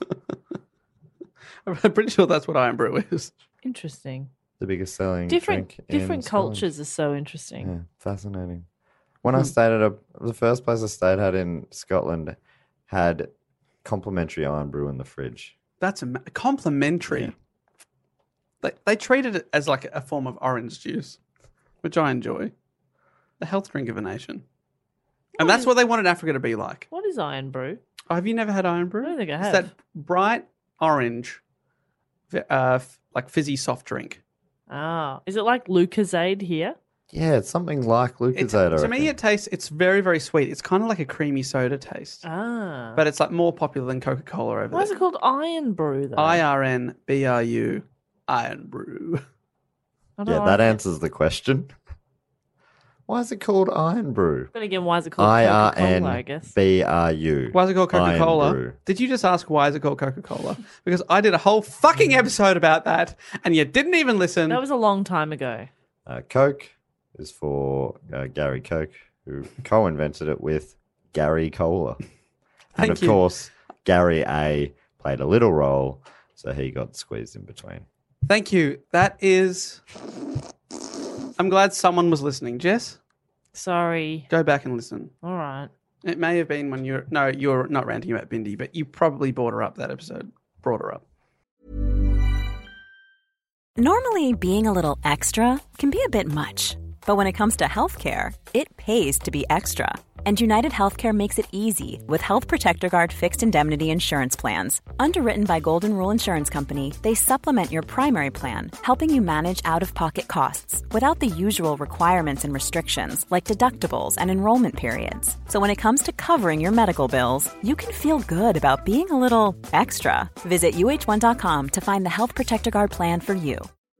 I'm pretty sure that's what iron brew is. Interesting. The biggest selling Different drink in different Scotland. cultures are so interesting. Yeah, fascinating. When I stayed at a, the first place I stayed at in Scotland had complimentary iron brew in the fridge. That's a complimentary. Yeah. They they treated it as like a form of orange juice, which I enjoy. The health drink of a nation. And that's what they wanted Africa to be like. What is Iron Brew? Oh, have you never had iron brew? I don't think I It's have. that bright orange, uh, f- like fizzy soft drink. Ah, is it like Lucozade here? Yeah, it's something like It's, Lucozade. I to me, reckon. it tastes. It's very, very sweet. It's kind of like a creamy soda taste, Ah. but it's like more popular than Coca Cola over Why is there. it called Iron Brew, though? I R N B R U, iron brew. I don't Yeah, like that it. answers the question. Why is it called Iron Brew? But again, why is it called I R Coca-Cola, I N guess? B R U. Why is it called Iron Coca-Cola? Brew. Did you just ask why is it called Coca-Cola? Because I did a whole fucking episode about that, and you didn't even listen. That was a long time ago. Uh, Coke is for uh, Gary Koch, who co-invented it with Gary Cola. And Thank of you. course, Gary A played a little role, so he got squeezed in between. Thank you. That is... I'm glad someone was listening. Jess, Sorry. go back and listen. All right. It may have been when you're... No, you're not ranting about Bindi, but you probably brought her up that episode. Brought her up. Normally, being a little extra can be a bit much. But when it comes to healthcare, it pays to be extra. And United Healthcare makes it easy with Health Protector Guard fixed indemnity insurance plans. Underwritten by Golden Rule Insurance Company, they supplement your primary plan, helping you manage out-of-pocket costs without the usual requirements and restrictions like deductibles and enrollment periods. So when it comes to covering your medical bills, you can feel good about being a little extra. Visit U H one dot com to find the Health Protector Guard plan for you.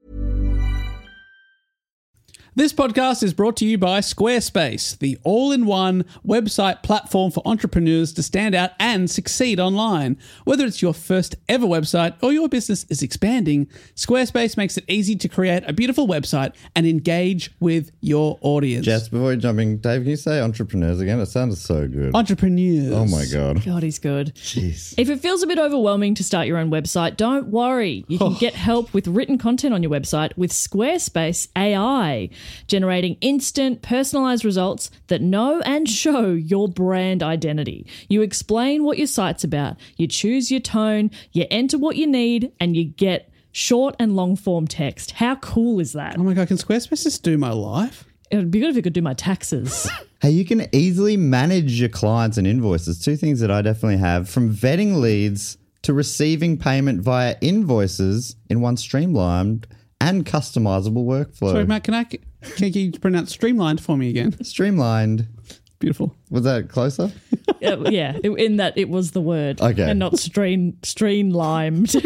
This podcast is brought to you by Squarespace, the all-in-one website platform for entrepreneurs to stand out and succeed online. Whether it's your first ever website or your business is expanding, Squarespace makes it easy to create a beautiful website and engage with your audience. Jess, before you jump in, Dave, can you say entrepreneurs again? It sounded so good. Entrepreneurs. Oh my God. God, he's good. Jeez. If it feels a bit overwhelming to start your own website, don't worry. You can get help with written content on your website with Squarespace A I, generating instant, personalized results that know and show your brand identity. You explain what your site's about, you choose your tone, you enter what you need, and you get short and long form text. How cool is that? Oh my God, can Squarespace just do my life? It would be good if it could do my taxes. Hey, you can easily manage your clients and invoices. Two things that I definitely have, from vetting leads to receiving payment via invoices in one streamlined and customizable workflow. Sorry, Matt, can I can you pronounce streamlined for me again? Streamlined. Beautiful. Was that closer? yeah, yeah, in that it was the word. Okay. And not stream, streamlined.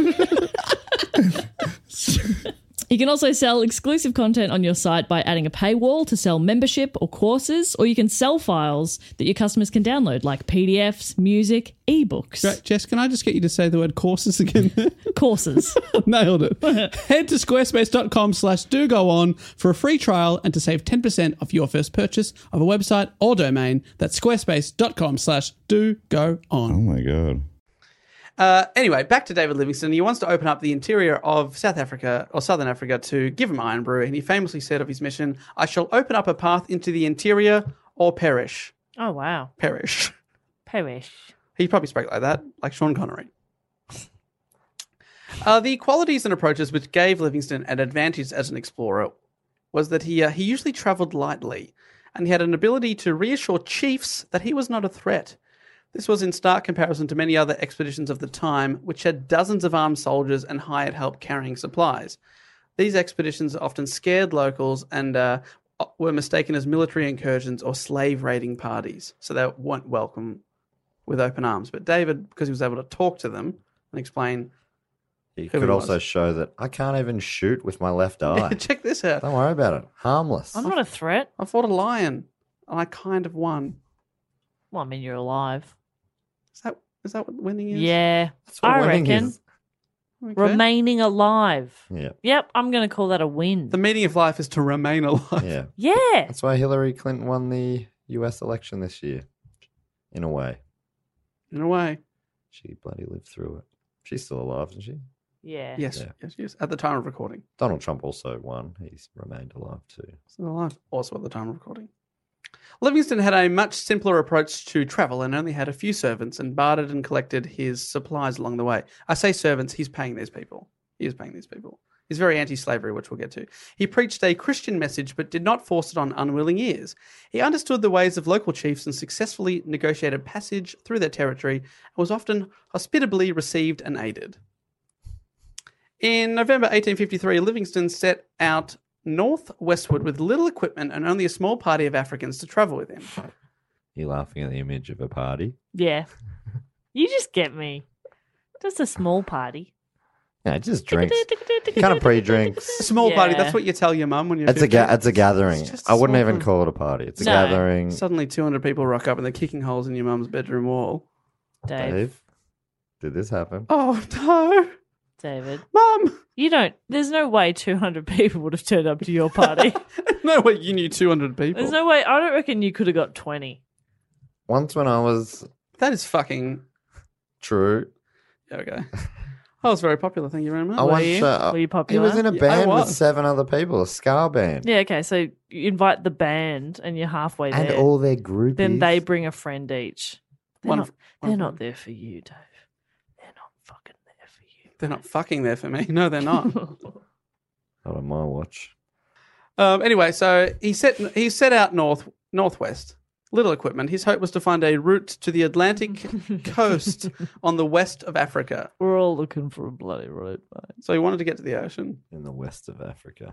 You can also sell exclusive content on your site by adding a paywall to sell membership or courses, or you can sell files that your customers can download, like P D Fs, music, ebooks. Great. Jess, can I just get you to say the word courses again? Courses. Nailed it. Head to squarespace.com slash do go on for a free trial and to save ten percent off your first purchase of a website or domain. That's squarespace.com slash do go on. Oh my God. Uh, anyway, back to David Livingstone. He wants to open up the interior of South Africa or Southern Africa to give him Iron Brew, and he famously said of his mission, "I shall open up a path into the interior or perish." Oh, wow. Perish. Perish. He probably spoke like that, like Sean Connery. Uh, the qualities and approaches which gave Livingstone an advantage as an explorer was that he uh, he usually travelled lightly, and he had an ability to reassure chiefs that he was not a threat. This was in stark comparison to many other expeditions of the time, which had dozens of armed soldiers and hired help carrying supplies. These expeditions often scared locals and uh, were mistaken as military incursions or slave raiding parties, so they weren't welcome with open arms. But David, because he was able to talk to them and explain... He who could he also was. show that I can't even shoot with my left eye. Check this out. Don't worry about it. Harmless. I'm not a threat. I fought a lion, and I kind of won. Well, I mean, you're alive. Is that is that what winning is? Yeah. That's what I winning reckon. is. Okay. Remaining alive. Yeah. Yep, I'm going to call that a win. The meaning of life is to remain alive. Yeah. Yeah. That's why Hillary Clinton won the U S election this year. In a way. In a way. She bloody lived through it. She's still alive, isn't she? Yeah. Yes, Yeah. yes, yes. At the time of recording. Donald Trump also won. He's remained alive too. Still alive. Also at the time of recording. Livingstone had a much simpler approach to travel and only had a few servants and bartered and collected his supplies along the way. I say servants, he's paying these people. He is paying these people. He's very anti-slavery, which we'll get to. He preached a Christian message but did not force it on unwilling ears. He understood the ways of local chiefs and successfully negotiated passage through their territory and was often hospitably received and aided. In November eighteen fifty-three, Livingstone set out north-westward with little equipment and only a small party of Africans to travel with him. You're laughing at the image of a party. Yeah. You just get me. Just a small party. Yeah, just drinks. Kind of pre-drinks. A small party. Yeah. That's what you tell your mum when you're It's a fifteen. ga- it's a gathering. just a I wouldn't small even party. call it a party. It's a No. gathering. Suddenly two hundred people rock up and they're kicking holes in your mum's bedroom wall. Dave, Dave, did this happen? Oh, no. David, Mum. you don't. There's no way two hundred people would have turned up to your party. No way you knew two hundred people. There's no way. I don't reckon you could have got twenty. Once when I was That is fucking... true, Yeah, okay. I was very popular, thank you very much. I Were once you? uh, Were you he popular? was in a Yeah, I band with was. seven other people, a ska band, Yeah, okay. So you invite the band and you're halfway and there. all their groupies. Then they bring a friend each. They're, One not, f- one they're friend. not there for you, Dave. They're not fucking there for you. They're not fucking there for me. No, they're not. Not on my watch. um, anyway, so he set he set out north northwest. Little equipment. His hope was to find a route to the Atlantic coast on the west of Africa. We're all looking for a bloody road, mate. So he wanted to get to the ocean. In the west of Africa.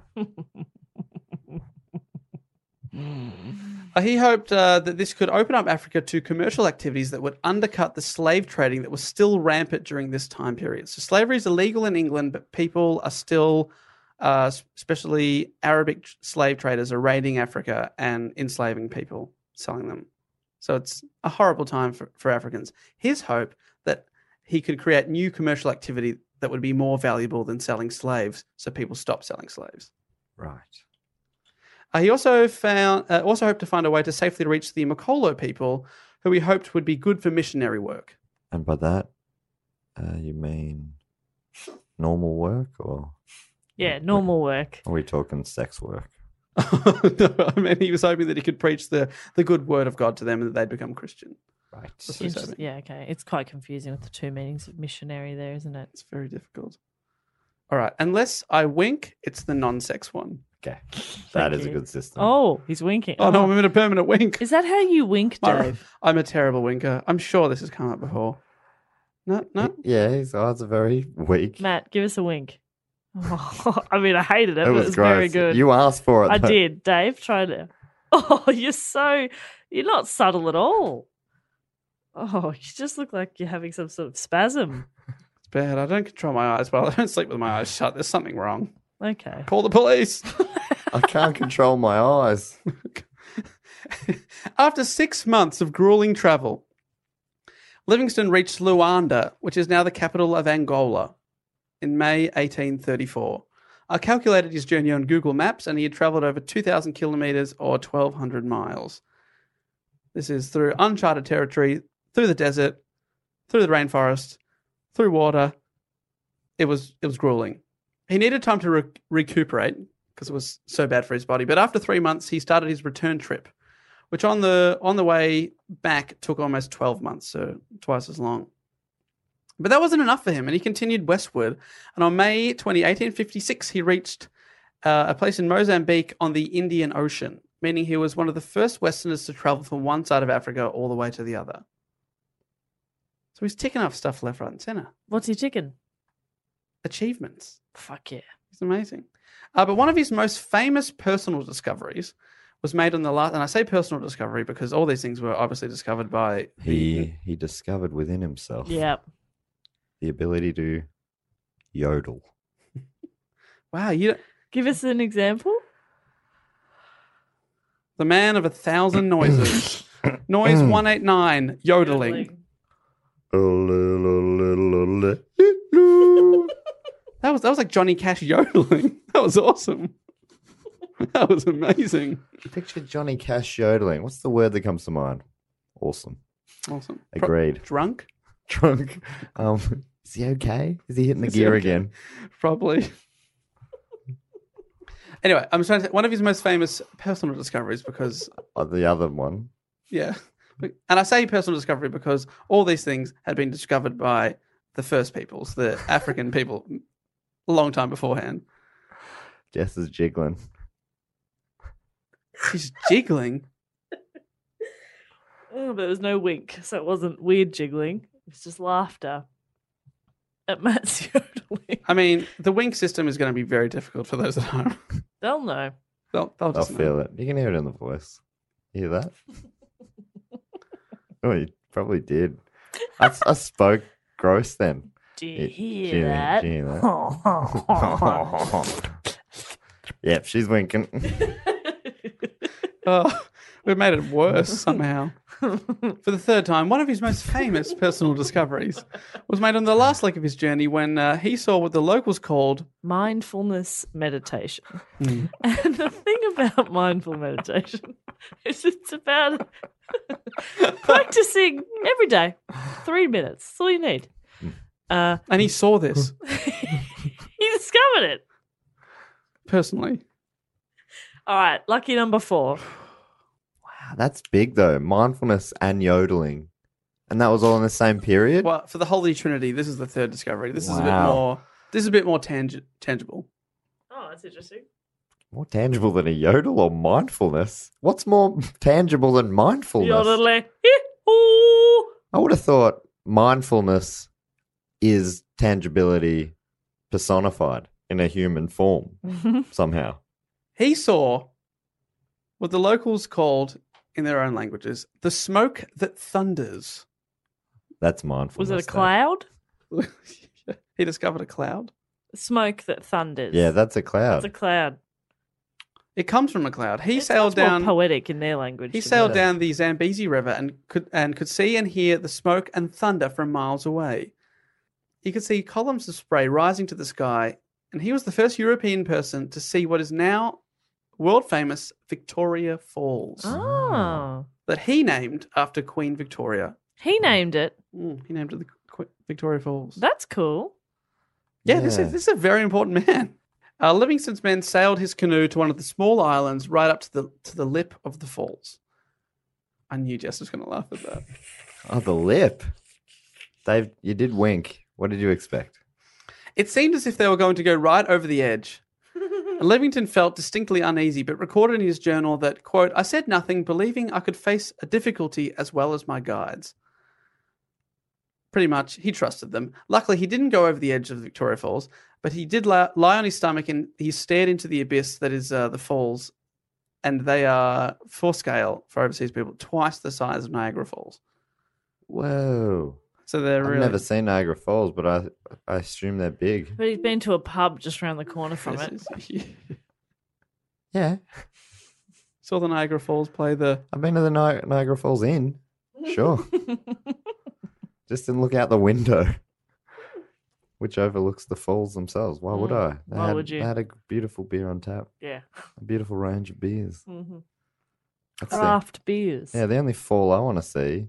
Uh, he hoped uh, that this could open up Africa to commercial activities that would undercut the slave trading that was still rampant during this time period. So slavery is illegal in England, but people are still, uh, especially Arabic slave traders, are raiding Africa and enslaving people, selling them. So it's a horrible time for, for Africans. His hope that he could create new commercial activity that would be more valuable than selling slaves, so people stop selling slaves. Right. Uh, he also found, uh, also hoped to find a way to safely reach the Makolo people, who he hoped would be good for missionary work. And by that, uh, you mean normal work, or Yeah, normal work. are we talking sex work? No, I mean, he was hoping that he could preach the, the good word of God to them and that they'd become Christian. Right. That's what he's Interest- hoping. yeah, okay. It's quite confusing with the two meanings of missionary there, isn't it? It's very difficult. All right. Unless I wink, it's the non-sex one. Okay. That is you. a good system. Oh, he's winking. Oh, no, I'm in a permanent wink. Is that how you wink, I- Dave? I'm a terrible winker. I'm sure this has come up before. No, no. Yeah, his eyes are very weak. Matt, give us a wink. Oh, I mean, I hated it, It but was it was gross. very good. You asked for it. I though. did. Dave, try to. Oh, you're so. You're not subtle at all. Oh, you just look like you're having some sort of spasm. It's bad. I don't control my eyes well. I don't sleep with my eyes shut. There's something wrong. Okay. Call the police. I can't control my eyes. After six months of grueling travel, Livingstone reached Luanda, which is now the capital of Angola, in May eighteen thirty-four. I calculated his journey on Google Maps, and he had travelled over two thousand kilometres or twelve hundred miles. This is through uncharted territory, through the desert, through the rainforest, through water. It was it was grueling. He needed time to re- recuperate because it was so bad for his body. But after three months, he started his return trip, which on the on the way back took almost twelve months, so twice as long. But that wasn't enough for him, and he continued westward. And on May twentieth, eighteen fifty-six, he reached uh, a place in Mozambique on the Indian Ocean, meaning he was one of the first Westerners to travel from one side of Africa all the way to the other. So he's ticking off stuff left, right, and centre. What's he ticking? Achievements. Fuck yeah. It's amazing. Uh, but one of his most famous personal discoveries was made on the last, and I say personal discovery because all these things were obviously discovered by He he discovered within himself Yep. the ability to yodel. wow, you Give us an example. the man of a thousand noises. Noise one eighty-nine, yodeling. That was that was like Johnny Cash yodeling. That was awesome. That was amazing. Picture Johnny Cash yodeling. What's the word that comes to mind? Awesome. Awesome. Agreed. Drunk? Drunk. Um, is he okay? Is he hitting the Is he gear okay? again? Probably. Anyway, I'm trying to say one of his most famous personal discoveries because Oh, the other one. yeah. And I say personal discovery because all these things had been discovered by the first peoples, the African people, a long time beforehand. Jess is jiggling. She's jiggling. Oh, but there was no wink, so it wasn't weird jiggling. It was just laughter at Matt's yodeling. I mean, the wink system is going to be very difficult for those at home. They'll know. They'll, they'll I'll just know. feel it. You can hear it in the voice. You hear that? Oh, you probably did. I, I spoke gross then. Do you Yeah, hear do you- that? do you hear that? Yep, she's winking. Oh, we've made it worse somehow. For the third time, one of his most famous personal discoveries was made on the last leg of his journey when uh, he saw what the locals called Mindfulness meditation. Hmm. And the thing about mindful meditation is it's about practicing every day, three minutes. That's all you need. Uh, and he saw this he discovered it. personally. All right, lucky number four. That's big though. Mindfulness and yodeling. And that was all in the same period? Well, for the Holy Trinity, this is the third discovery. This is a bit Wow. more. This is a bit more tangi- tangible. Oh, that's interesting. More tangible than a yodel or mindfulness? What's more tangible than mindfulness? Yodelay. Hee-hoo. I would have thought mindfulness is tangibility personified in a human form somehow. He saw what the locals called, in their own languages, the smoke that thunders. That's mindfulness. Was it a though. cloud? He discovered a cloud. Smoke that thunders. Yeah, that's a cloud. That's a cloud. It comes from a cloud. He It sailed sounds more down. poetic in their language. He to me. sailed down the Zambezi River and could and could see and hear the smoke and thunder from miles away. He could see columns of spray rising to the sky, and he was the first European person to see what is now world famous Victoria Falls, Oh. that he named after Queen Victoria. He named it. Mm, he named it the Qu- Victoria Falls. That's cool. Yeah, This, is, this is a very important man. Uh, Livingston's men sailed his canoe to one of the small islands right up to the to the lip of the falls. I knew Jess was going to laugh at that. Oh, the lip. Dave, you did wink. What did you expect? It seemed as if they were going to go right over the edge. Levington felt distinctly uneasy, but recorded in his journal that, quote, I said nothing, believing I could face a difficulty as well as my guides. Pretty much, he trusted them. Luckily, he didn't go over the edge of Victoria Falls, but he did lie, lie on his stomach and he stared into the abyss that is uh, the falls, and they are, for scale, for overseas people, twice the size of Niagara Falls. Whoa. So they're I've really... never seen Niagara Falls, but I I assume they're big. But he's been to a pub just around the corner from it. Yeah. Saw the Niagara Falls play the... I've been to the Ni- Niagara Falls Inn. Sure. Just didn't look out the window, which overlooks the falls themselves. Why would I? They Why had, would you? They had a beautiful beer on tap. Yeah. A beautiful range of beers. Mm-hmm. That's the- Craft beers. Yeah, the only fall I want to see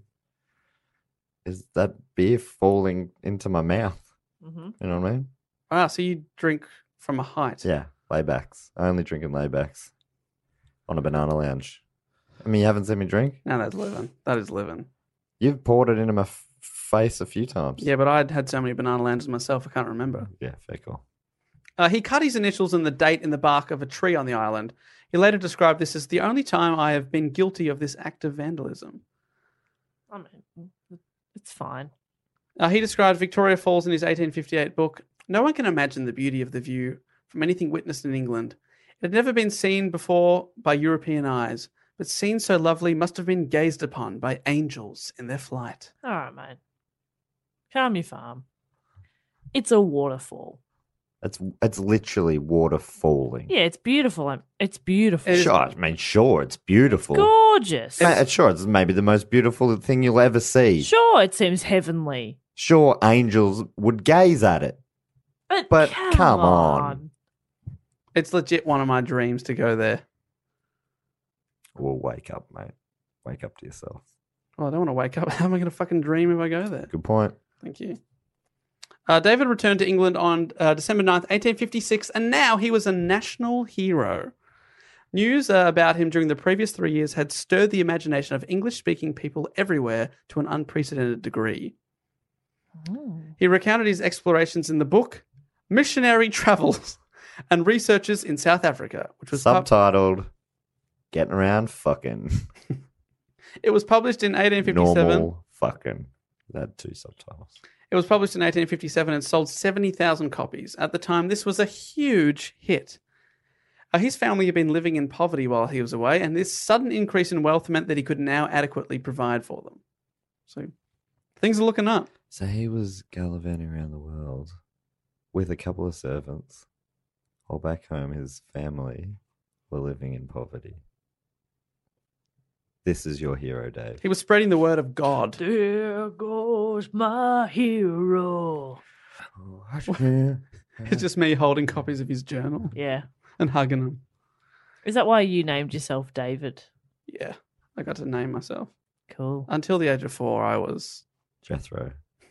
is that beer falling into my mouth. Mm-hmm. You know what I mean? Ah, so you drink from a height. Yeah, laybacks. I only drink in laybacks on a banana lounge. I mean, you haven't seen me drink? No, that's living. That is living. You've poured it into my f- face a few times. Yeah, but I'd had so many banana lounges myself, I can't remember. Yeah, fair call. Uh, he cut his initials and the date in the bark of a tree on the island. He later described this as the only time I have been guilty of this act of vandalism. I mean, it's fine. Uh, he described Victoria Falls in his eighteen fifty-eight book. No one can imagine the beauty of the view from anything witnessed in England. It had never been seen before by European eyes, but seen so lovely must have been gazed upon by angels in their flight. All right, mate. Calm your farm. It's a waterfall. It's it's literally water falling. Yeah, it's beautiful. um, It's beautiful. Sure, I mean, sure, it's beautiful. Gorgeous. Ma- Sure, it's maybe the most beautiful thing you'll ever see. Sure, it seems heavenly. Sure, angels would gaze at it. But, But come, come on. on. It's legit one of my dreams to go there. Well, wake up, mate. Wake up to yourself. Oh, I don't want to wake up. How am I going to fucking dream if I go there? Good point. Thank you. Uh, David returned to England on uh, December ninth, eighteen fifty-six, and now he was a national hero. News uh, about him during the previous three years had stirred the imagination of English-speaking people everywhere to an unprecedented degree. He recounted his explorations in the book Missionary Travels and Researches in South Africa, which was pub- Subtitled, Getting Around Fucking. it was published in eighteen fifty-seven. Normal fucking. That two subtitles. It was published in eighteen fifty-seven and sold seventy thousand copies. At the time, this was a huge hit. Uh, his family had been living in poverty while he was away, and this sudden increase in wealth meant that he could now adequately provide for them. So Things are looking up. So he was gallivanting around the world with a couple of servants, while back home his family were living in poverty. This is your hero, Dave. He was spreading the word of God. There goes my hero. It's just me holding copies of his journal. Yeah. And hugging them. Is that why you named yourself David? Yeah. I got to name myself. Cool. Until the age of four, I was... Jethro.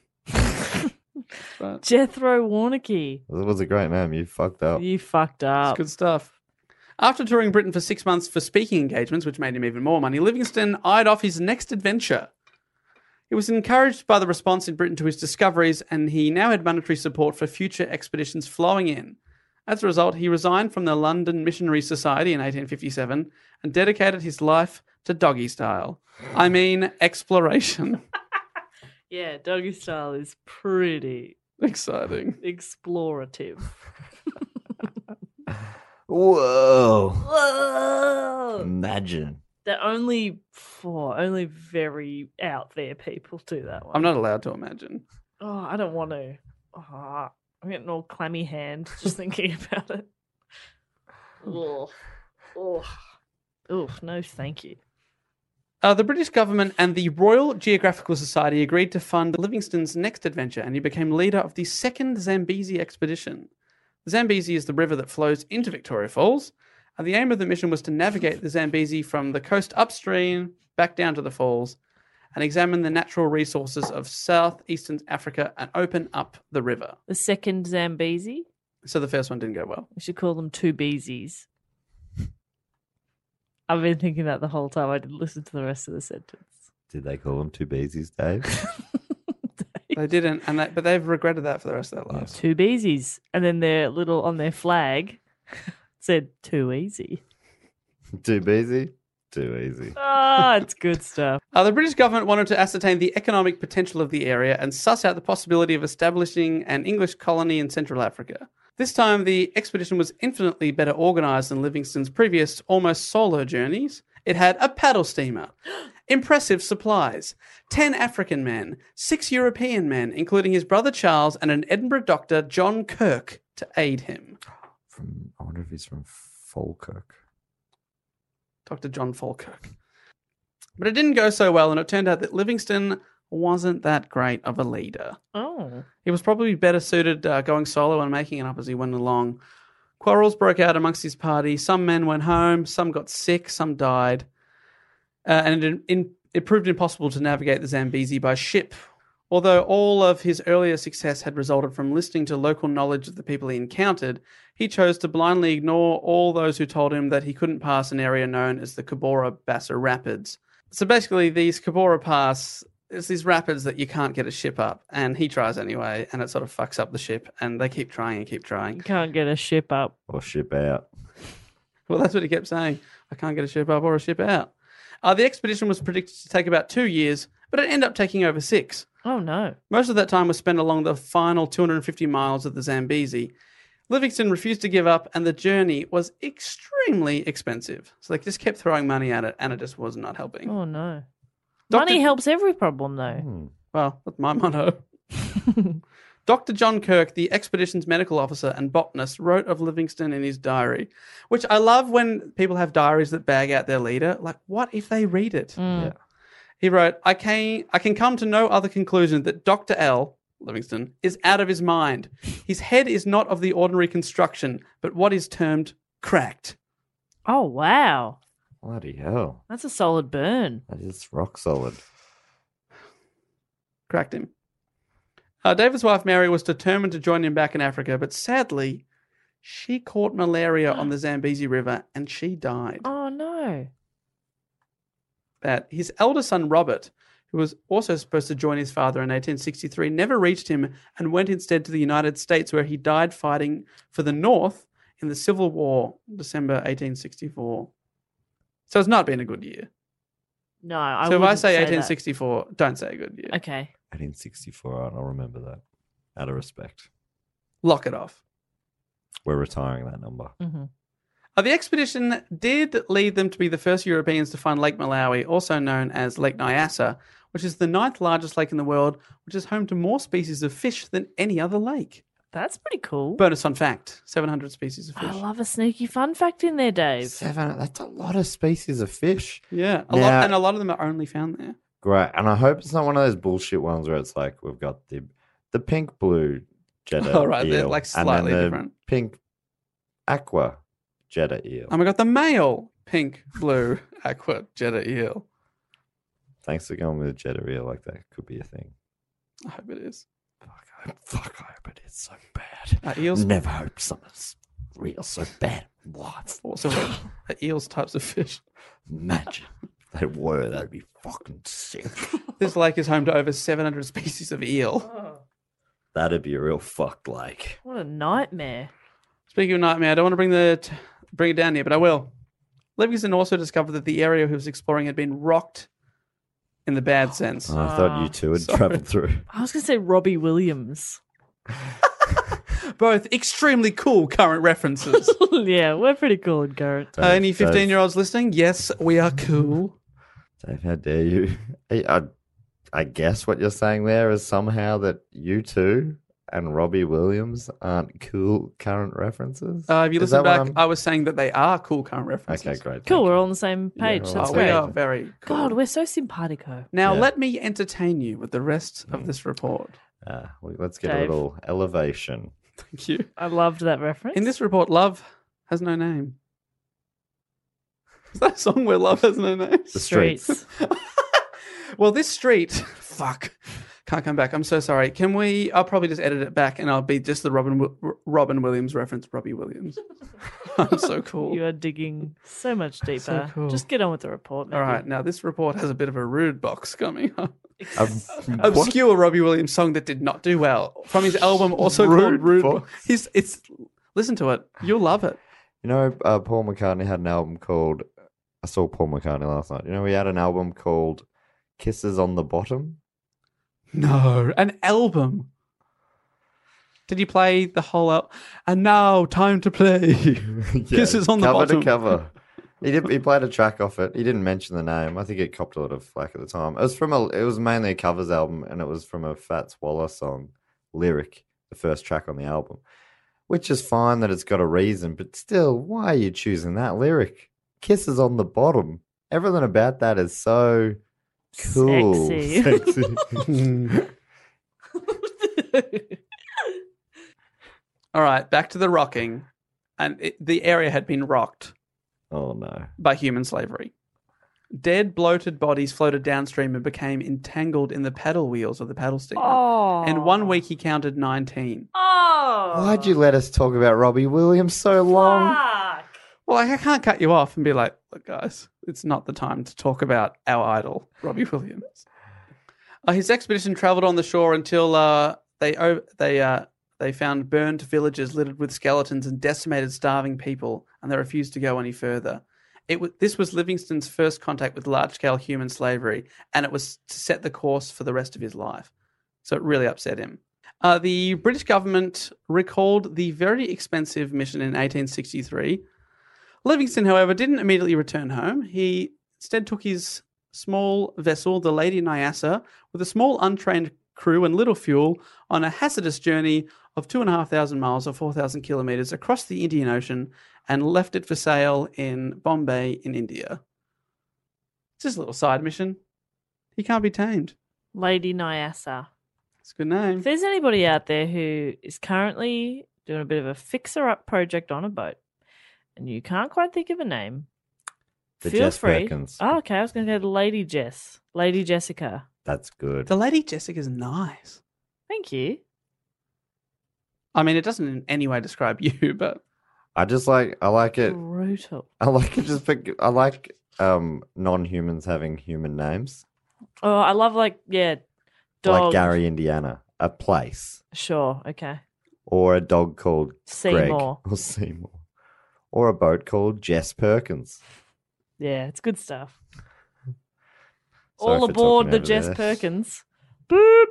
But Jethro Warnicky. It was a great name. You fucked up. You fucked up. it's good stuff. After touring Britain for six months for speaking engagements, which made him even more money, Livingstone eyed off his next adventure. He was encouraged by the response in Britain to his discoveries, and he now had monetary support for future expeditions flowing in. As a result, he resigned from the London Missionary Society in eighteen fifty-seven and dedicated his life to doggy style. I mean, exploration. Yeah, doggy style is pretty exciting. Explorative. Whoa. Whoa. Imagine. That only for only very out there people do that one. I'm not allowed to imagine. Oh, I don't want to. Oh, I'm getting all clammy hand just thinking about it. Oh, oh, oh, no, thank you. Uh, the British government and the Royal Geographical Society agreed to fund Livingstone's next adventure, and he became leader of the second Zambezi expedition. The Zambezi is the river that flows into Victoria Falls, and the aim of the mission was to navigate the Zambezi from the coast upstream back down to the falls and examine the natural resources of southeastern Africa and open up the river. The second Zambezi? So the first one didn't go well. We should call them two Beesies. I've been thinking that the whole time. I didn't listen to the rest of the sentence. Did they call them two beesies, Dave? They didn't, and they, but they've regretted that for the rest of their lives. Two Beesies. And then their little, on their flag, said too easy. Too busy? Too easy. Ah, it's good stuff. Uh, the British government wanted to ascertain the economic potential of the area and suss out the possibility of establishing an English colony in Central Africa. This time, the expedition was infinitely better organised than Livingstone's previous almost solo journeys. It had a paddle steamer, impressive supplies, ten African men, six European men, including his brother Charles and an Edinburgh doctor, John Kirk, to aid him. From I wonder if he's from Falkirk. Doctor John Falkirk. But it didn't go so well, and it turned out that Livingstone wasn't that great of a leader. Oh. He was probably better suited uh, going solo and making it up as he went along. Quarrels broke out amongst his party. Some men went home, some got sick, some died. Uh, and it, in, it proved impossible to navigate the Zambezi by ship. Although all of his earlier success had resulted from listening to local knowledge of the people he encountered, he chose to blindly ignore all those who told him that he couldn't pass an area known as the Cabora Bassa Rapids. So basically, these Cabora Pass, it's these rapids that you can't get a ship up, and he tries anyway, and it sort of fucks up the ship, and they keep trying and keep trying. You can't get a ship up. Or ship out. Well, that's what he kept saying. I can't get a ship up or a ship out. Uh, the expedition was predicted to take about two years, but it ended up taking over six. Oh, no. Most of that time was spent along the final two hundred fifty miles of the Zambezi. Livingstone refused to give up, and the journey was extremely expensive. So they just kept throwing money at it, and it just was not helping. Oh, no. Doctor Money helps every problem, though. Hmm. Well, that's my motto. Doctor John Kirk, the expedition's medical officer and botanist, wrote of Livingstone in his diary, which I love when people have diaries that bag out their leader. Like, what if they read it? Mm. Yeah. He wrote, I can, I can come to no other conclusion that Doctor L, Livingstone, is out of his mind. His head is not of the ordinary construction, but what is termed cracked. Oh, wow. Bloody hell. That's a solid burn. That is rock solid. Cracked him. Uh, David's wife, Mary, was determined to join him back in Africa, but sadly, she caught malaria on the Zambezi River and she died. Oh, no. That his elder son, Robert, who was also supposed to join his father in eighteen sixty-three, never reached him and went instead to the United States, where he died fighting for the North in the Civil War, December eighteen sixty-four. So it's not been a good year. No, I So if I wouldn't say that. eighteen sixty-four, don't say a good year. Okay. eighteen sixty-four, I'll remember that. Out of respect. Lock it off. We're retiring that number. Mm-hmm. Uh, the expedition did lead them to be the first Europeans to find Lake Malawi, also known as Lake Nyassa, which is the ninth largest lake in the world, which is home to more species of fish than any other lake. That's pretty cool. Bonus fun fact, seven hundred species of fish. I love a sneaky fun fact in there, Dave. Seven. That's a lot of species of fish. Yeah, a Now- lot, and a lot of them are only found there. Great. And I hope it's not one of those bullshit ones where it's like we've got the the pink blue Jetta Oh, right, they're, eel like, and then slightly the different. pink aqua Jetta eel. Oh my god, the male pink, blue, aqua Jetta eel. Thanks for going with a Jetta eel like that. Could be a thing. I hope it is. Fuck, I, fuck, I hope it is so bad. Uh, eels. Never hope something's real so bad. What? Also, uh, eels types of fish. Imagine if they were, that'd be fucking sick. This lake is home to over seven hundred species of eel. Oh, That'd be a real fucked lake. what a nightmare. Speaking of nightmare, I don't want to bring the t- bring it down here, but I will. Livingston also discovered that the area he was exploring had been rocked in the bad sense. Oh, I thought you two had sorry. travelled through. I was going to say Robbie Williams. Both extremely cool current references. Yeah, we're pretty cool in current. Uh, any fifteen-year-olds listening? Yes, we are cool. Dave, how dare you? I, I, I guess what you're saying there is somehow that you two and Robbie Williams aren't cool current references. Uh, if you Is that listen what back, I'm- I was saying that they are cool current references. Okay, great. Cool, we're all on the same page. we're That's Oh, great. we are very cool. God, we're so simpatico. Now, Yeah. let me entertain you with the rest of this report. Uh, well, let's get a Dave. little elevation. Thank you. I loved that reference. In this report, love has no name. Is that a song where love has no name? The streets. Well, this street, fuck, can't come back. I'm so sorry. Can we? I'll probably just edit it back, and I'll be just the Robin Wi- Robin Williams reference. Robbie Williams. I'm so cool. You are digging so much deeper. cool. Just get on with the report. All maybe. right, now this report has a bit of a rude box coming up. Um, what? Obscure Robbie Williams song that did not do well from his album, also Rude called Rude Box. Box. He's it's listen to it, you'll love it. You know, uh, Paul McCartney had an album called. I saw Paul McCartney last night. You know, he had an album called Kisses on the Bottom. No, an album. Did you play the whole album? And now, time to play. Yeah, Kisses on the cover bottom. to cover. He did. He played a track off it. He didn't mention the name. I think it copped a lot of flack at the time. It was from a. It was mainly a covers album, and it was from a Fats Waller song, Lyric, the first track on the album, which is fine that it's got a reason, but still, why are you choosing that lyric? Kisses on the bottom. Everything about that is so cool. Sexy. Sexy. All right, back to the rocking. And it, the area had been rocked Oh no. by human slavery. Dead, bloated bodies floated downstream and became entangled in the paddle wheels of the paddle steamer. Oh. And one week he counted nineteen. Oh. Why'd you let us talk about Robbie Williams so long? Fuck. Well, I can't cut you off and be like, look, guys, it's not the time to talk about our idol, Robbie Williams. Uh, his expedition traveled on the shore until uh, they o- they uh, they found burned villages littered with skeletons and decimated, starving people, and they refused to go any further. It w- this was Livingstone's first contact with large-scale human slavery, and it was to set the course for the rest of his life. So it really upset him. Uh, the British government recalled the very expensive mission in eighteen sixty-three. Livingstone, however, didn't immediately return home. He instead took his small vessel, the Lady Nyassa, with a small untrained crew and little fuel on a hazardous journey of two and a half thousand miles or four thousand kilometers across the Indian Ocean and left it for sale in Bombay in India. It's just a little side mission. He can't be tamed. Lady Nyassa. It's a good name. If there's anybody out there who is currently doing a bit of a fixer-up project on a boat and you can't quite think of a name, The feel Jess free. Perkins. Oh, okay. I was going to go to Lady Jess. Lady Jessica. That's good. The Lady Jessica's nice. Thank you. I mean, it doesn't in any way describe you, but I just like. I like it. Brutal. I like it. Just. Pick, I like um non-humans having human names. Oh, I love like, yeah, dog. Like Gary, Indiana, a place, Sure. Okay. or a dog called Seymour. Greg or Seymour, or a boat called Jess Perkins. Yeah, it's good stuff. Sorry All for aboard talking the over Jess there. Perkins. Boop,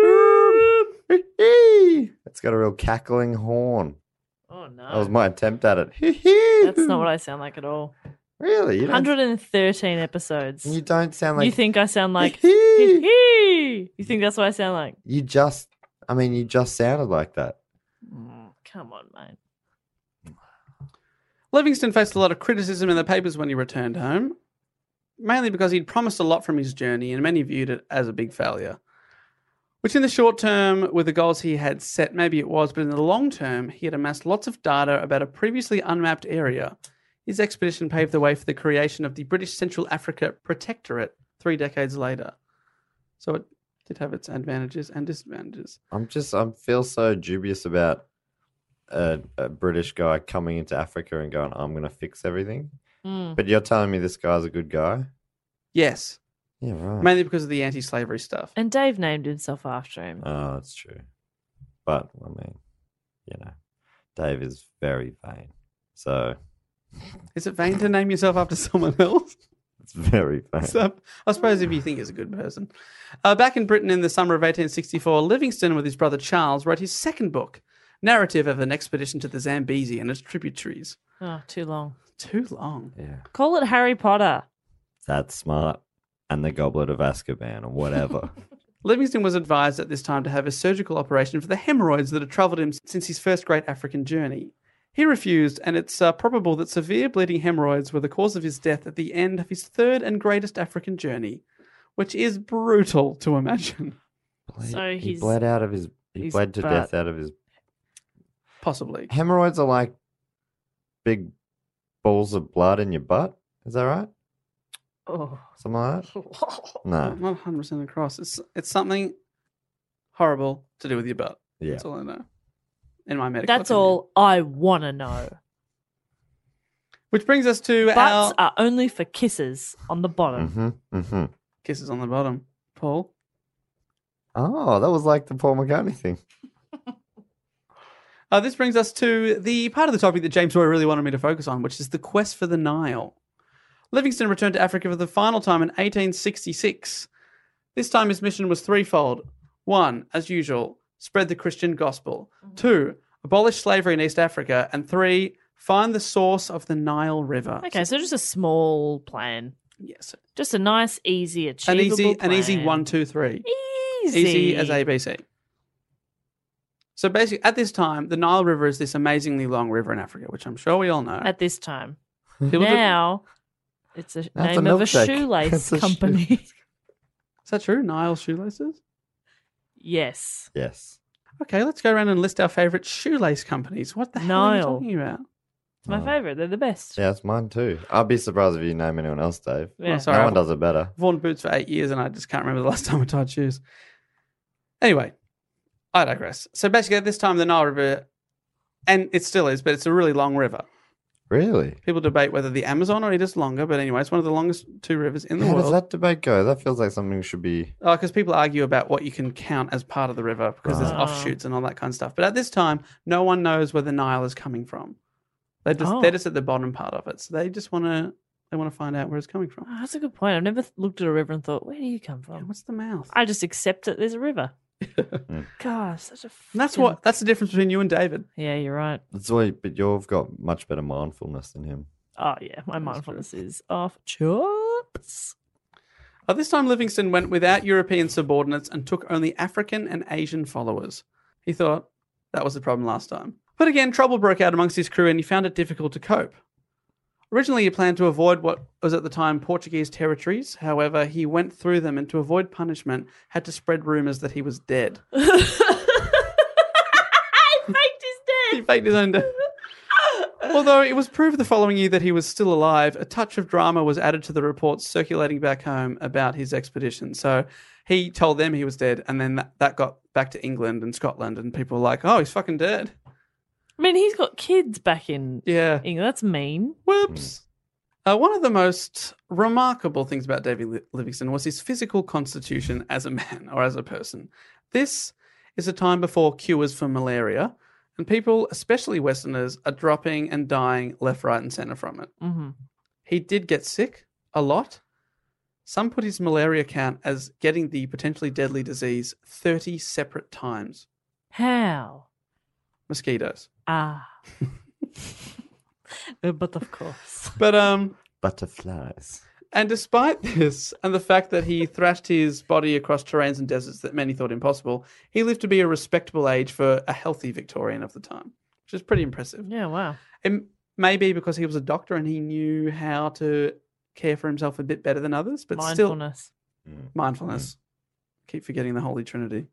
boop. It's got a real cackling horn. Oh, no. That was my attempt at it. That's not what I sound like at all. Really? You one don't, hundred thirteen episodes. you don't sound like you think I sound like hee hee? You think that's what I sound like? you just. I mean, you just sounded like that. Come on, mate. Livingston faced a lot of criticism in the papers when he returned home, mainly because he'd promised a lot from his journey and many viewed it as a big failure. Which in the short term, with the goals he had set, maybe it was, but in the long term, he had amassed lots of data about a previously unmapped area. His expedition paved the way for the creation of the British Central Africa Protectorate three decades later. So it did have its advantages and disadvantages. I'm just. I feel so dubious about a, a British guy coming into Africa and going, "I'm going to fix everything." Mm. But you're telling me this guy's a good guy? Yes. Yeah, right. Mainly because of the anti-slavery stuff. And Dave named himself after him. Oh, that's true. But I mean, you know, Dave is very vain. So Is it vain to name yourself after someone else? it's very vain. So, I suppose if you think he's a good person. Uh, back in Britain in the summer of eighteen sixty-four, Livingston, with his brother Charles, wrote his second book, Narrative of an Expedition to the Zambezi and its Tributaries. Oh, too long. Too long. Yeah. Call it Harry Potter. That's smart. And the Goblet of Azkaban or whatever. Livingston was advised at this time to have a surgical operation for the hemorrhoids that had troubled him since his first great African journey. He refused, and it's uh, probable that severe bleeding hemorrhoids were the cause of his death at the end of his third and greatest African journey, which is brutal to imagine. Bled, So he he's- bled out of his. He his bled to butt. death out of his. Possibly. Hemorrhoids are like big balls of blood in your butt. Is that right? Oh. Something like that? No. I'm not one hundred percent across. It's, it's something horrible to do with your butt. Yeah. That's all I know. In my medical That's opinion. all I want to know. Which brings us to Butts our are only for kisses on the bottom. Mm-hmm. Mm-hmm. kisses on the bottom. Paul? Oh, that was like the Paul McCartney thing. Uh, this brings us to the part of the topic that James Roy really wanted me to focus on, which is the quest for the Nile. Livingston returned to Africa for the final time in eighteen sixty-six. This time his mission was threefold. One, as usual, spread the Christian gospel. Two, abolish slavery in East Africa. And three, find the source of the Nile River. Okay, so just a small plan. Yes. Just a nice, easy, An achievable easy, plan. an easy one, two, three. Easy. Easy as A B C. So basically, at this time, the Nile River is this amazingly long river in Africa, which I'm sure we all know. At this time. People do- now, it's a That's a name of a milkshake. shoelace That's a company. Is that true? Nile shoelaces? Yes. Yes. Okay, let's go around and list our favourite shoelace companies. What the hell are you Nile. talking about? It's my favourite. They're the best. Yeah, it's mine too. I'd be surprised if you name anyone else, Dave. Yeah. Oh, sorry, no I've- one does it better. I've worn boots for eight years and I just can't remember the last time I tied shoes. Anyway, I digress. So basically, at this time, the Nile River, and it still is, but it's a really long river. Really? People debate whether the Amazon or it is longer, but anyway, it's one of the longest two rivers in the How world. does that debate go? That feels like something should be. Oh, because people argue about what you can count as part of the river because there's Right. offshoots and all that kind of stuff. But at this time, no one knows where the Nile is coming from. They're just Oh. they're just at the bottom part of it, so they just want to they want to find out where it's coming from. Oh, that's a good point. I've never th- looked at a river and thought, where do you come from? What's the mouth? I just accept that there's a river. God, such a. And that's fucking- what that's the difference between you and David. Yeah, you're right. That's why, but you've got much better mindfulness than him. Oh yeah, my mindfulness is off charts. At this time, Livingston went without European subordinates and took only African and Asian followers. He thought that was the problem last time. But again, trouble broke out amongst his crew and he found it difficult to cope. Originally, he planned to avoid what was at the time Portuguese territories. However, he went through them and to avoid punishment, had to spread rumours that he was dead. He faked his He death. faked his own death. Although it was proved the following year that he was still alive, a touch of drama was added to the reports circulating back home about his expedition. So he told them he was dead, and then that, that got back to England and Scotland, and people were like, oh, he's fucking dead. I mean, he's got kids back in Yeah. England. That's mean. Whoops. Uh, one of the most remarkable things about David Li- Livingstone was his physical constitution as a man or as a person. This is a time before cures for malaria, and people, especially Westerners, are dropping and dying left, right, and centre from it. Mm-hmm. He did get sick a lot. Some put his malaria count as getting the potentially deadly disease thirty separate times. How? Mosquitoes. Ah. Uh, but of course. But um, butterflies. And despite this, and the fact that he thrashed his body across terrains and deserts that many thought impossible, he lived to be a respectable age for a healthy Victorian of the time, which is pretty impressive. Yeah, wow. It may be because he was a doctor and he knew how to care for himself a bit better than others, but Mindfulness. still... Mindfulness. Keep forgetting the Holy Trinity.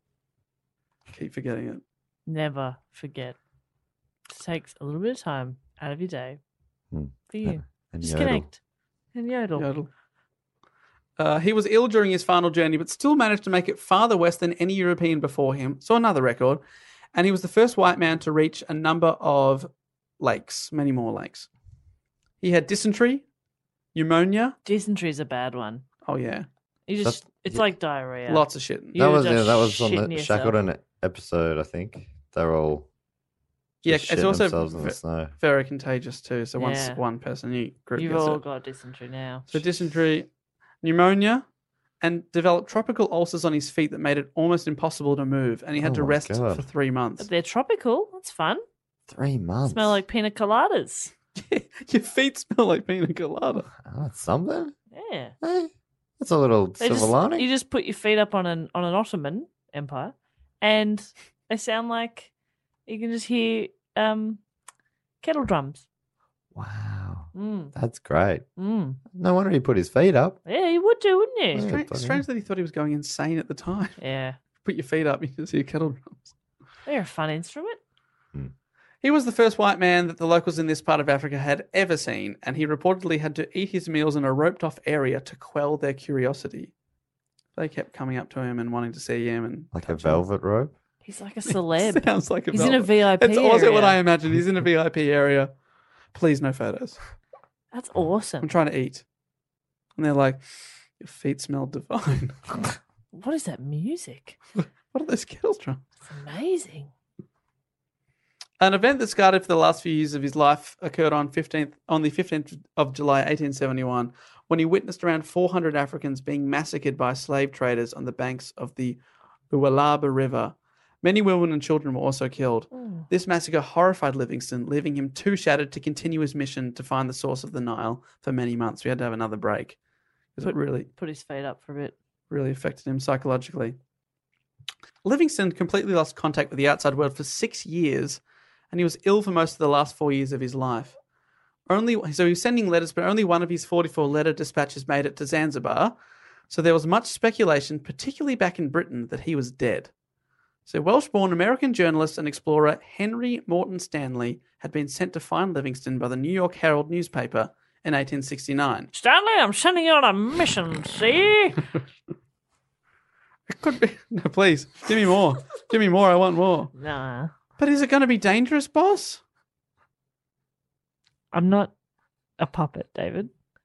Keep forgetting it. Never forget. It takes a little bit of time out of your day Hmm. for you. And Just yodel. connect. And yodel. Yodel. Uh, he was ill during his final journey, but still managed to make it farther west than any European before him. So another record. And he was the first white man to reach a number of lakes, many more lakes. He had dysentery, pneumonia. Dysentery is a bad one. Oh, yeah. You just, That's- it's like diarrhea. Lots of shit. You That was just yeah, that was on shitting the yourself. Shackleton episode, I think. They're all Yeah, just it's shitting also themselves in the ve- snew. very contagious too. So once Yeah. one person in your group You've gets all it. got dysentery now. So dysentery, pneumonia, and developed tropical ulcers on his feet that made it almost impossible to move. And he had Oh to my rest God. for three months. But they're tropical. That's fun. Three months. Smell like pina coladas. Your feet smell like pina colada. Oh, that's something. Yeah. Eh, that's a little They silver just, lining. you just put your feet up on an on an Ottoman Empire, and they sound like you can just hear um, kettle drums. Wow. Mm. That's great. Mm. No wonder he put his feet up. Yeah, you would do, wouldn't you? Yeah. Strange, bloody strange that he thought he was going insane at the time. Yeah. Put your feet up, you can see your kettle drums. They're a fun instrument. He was the first white man that the locals in this part of Africa had ever seen, and he reportedly had to eat his meals in a roped-off area to quell their curiosity. They kept coming up to him and wanting to see him. and Like a touch him. velvet rope. He's like a celeb. Sounds like a He's in a velvet. V I P It's also area. what I imagine. He's in a V I P area. Please, no photos. That's I'm awesome. trying to eat. And they're like, your feet smell divine. What is that music? What are those kettle drums? It's amazing. An event that scarred for the last few years of his life occurred on fifteenth on the fifteenth of July, eighteen seventy-one, when he witnessed around four hundred Africans being massacred by slave traders on the banks of the Lualaba River. Many women and children were also killed. Mm. This massacre horrified Livingston, leaving him too shattered to continue his mission to find the source of the Nile for many months. We had to have another break. It Put, really, put his feet up for a bit. really affected him psychologically. Livingston completely lost contact with the outside world for six years, and he was ill for most of the last four years of his life. Only so he was sending letters, but only one of his forty-four letter dispatches made it to Zanzibar. So there was much speculation, particularly back in Britain, that he was dead. So Welsh-born American journalist and explorer Henry Morton Stanley had been sent to find Livingston by the New York Herald newspaper in eighteen sixty-nine. Stanley, I'm sending you on a mission, see? It could be. No, please, give me more. Give me more. I want more. Nah. But is it going to be dangerous, boss? I'm not a puppet, David.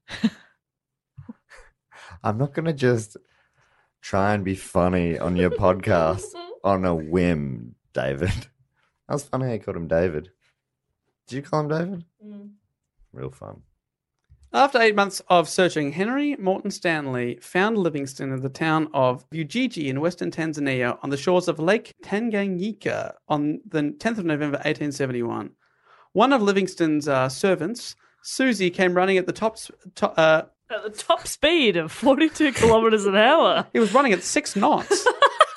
I'm not going to just try and be funny on your podcast on a whim, David. That was funny how you called him David. Did you call him David? Mm. Real fun. After eight months of searching, Henry Morton Stanley found Livingston in the town of Ujiji in western Tanzania on the shores of Lake Tanganyika on the tenth of November, eighteen seventy-one. One of Livingston's uh, servants, Susie, came running at the top... s- to- uh, At the top speed of forty-two kilometers an hour. he was running at six knots.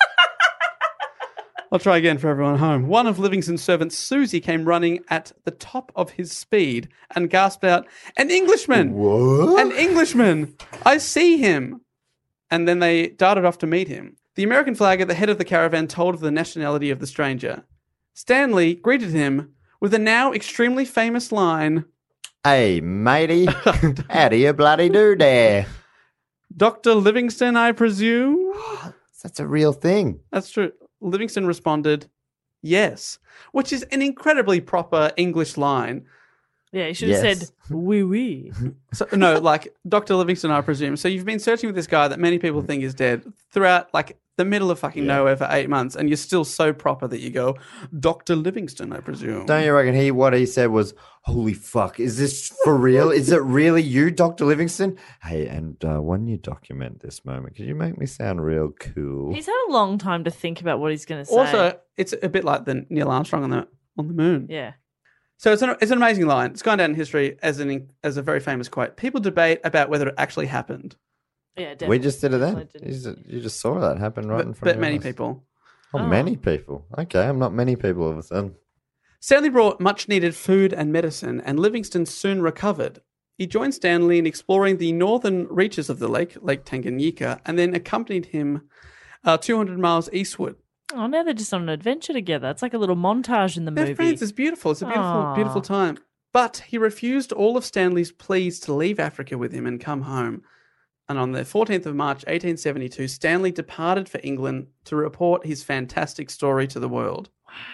I'll try again for everyone at home. One of Livingston's servants, Susie, came running at the top of his speed and gasped out, "An Englishman! What? An Englishman! I see him!" And then they darted off to meet him. The American flag at the head of the caravan told of the nationality of the stranger. Stanley greeted him with the now extremely famous line, Hey, matey. How do you bloody do there? "Doctor Livingston, I presume?" That's a real thing. That's true. Livingston responded, "Yes," which is an incredibly proper English line. Yeah, you should have Yes. said, oui, oui. So, no, like Doctor Livingston, I presume. So you've been searching for this guy that many people think is dead throughout, like, the middle of fucking Yeah. nowhere for eight months, and you're still so proper that you go, "Doctor Livingston, I presume." Don't you reckon he, what he said was, holy fuck, is this for real? Is it really you, Doctor Livingston? Hey, and uh, when you document this moment, could you make me sound real cool? He's had a long time to think about what he's going to say. Also, it's a bit like the Neil Armstrong on the on the moon. yeah. So it's an, it's an amazing line. It's gone down in history as an as a very famous quote. People debate about whether it actually happened. Yeah, definitely. We just did it then. Definitely You didn't. just, you just saw that happen right in But, front but of many us. people. Oh, Oh. many people. Okay, I'm not many people all of a sudden. Stanley brought much needed food and medicine, and Livingstone soon recovered. He joined Stanley in exploring the northern reaches of the lake, Lake Tanganyika, and then accompanied him uh, two hundred miles eastward. Oh, now they're just on an adventure together. It's like a little montage in the They're movie. friends. It's beautiful. It's a beautiful, Aw. beautiful time. But he refused all of Stanley's pleas to leave Africa with him and come home. And on the fourteenth of March, eighteen seventy-two, Stanley departed for England to report his fantastic story to the world.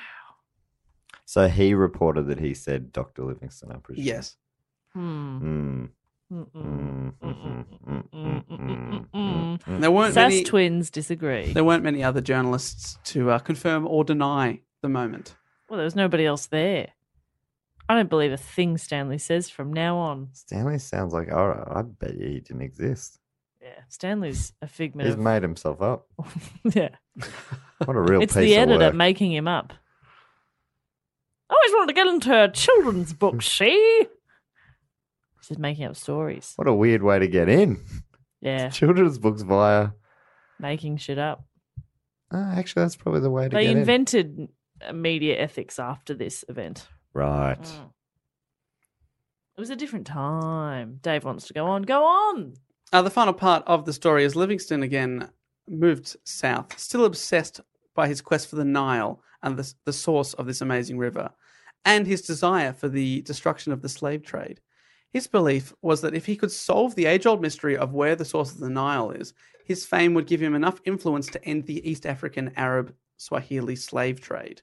So he reported that he said Doctor Livingstone, I presume. Yes. Hmm. Mm. Mm-mm. Mm, mm, mm, mm, mm, Mm-mm. mm. There weren't Sass many, twins disagree. there weren't many other journalists to uh, confirm or deny the moment. Well, there was nobody else there. I don't believe a thing Stanley says from now on. Stanley sounds like, all right, I bet you he didn't exist. Yeah, Stanley's a figment He's of... made himself up. yeah. What a real It's piece the of editor work. making him up. I always wanted to get into a children's book, see? He's making up stories. What a weird way to get in. Yeah, Children's books via... making shit up. Oh, actually, that's probably the way to They get invented uh, media ethics after this event. in. Right. Mm. It was a different time. Dave wants to go on. Go on! Uh, the final part of the story is Livingstone again moved south, still obsessed by his quest for the Nile and the, the source of this amazing river, and his desire for the destruction of the slave trade. His belief was that if he could solve the age-old mystery of where the source of the Nile is, his fame would give him enough influence to end the East African Arab Swahili slave trade.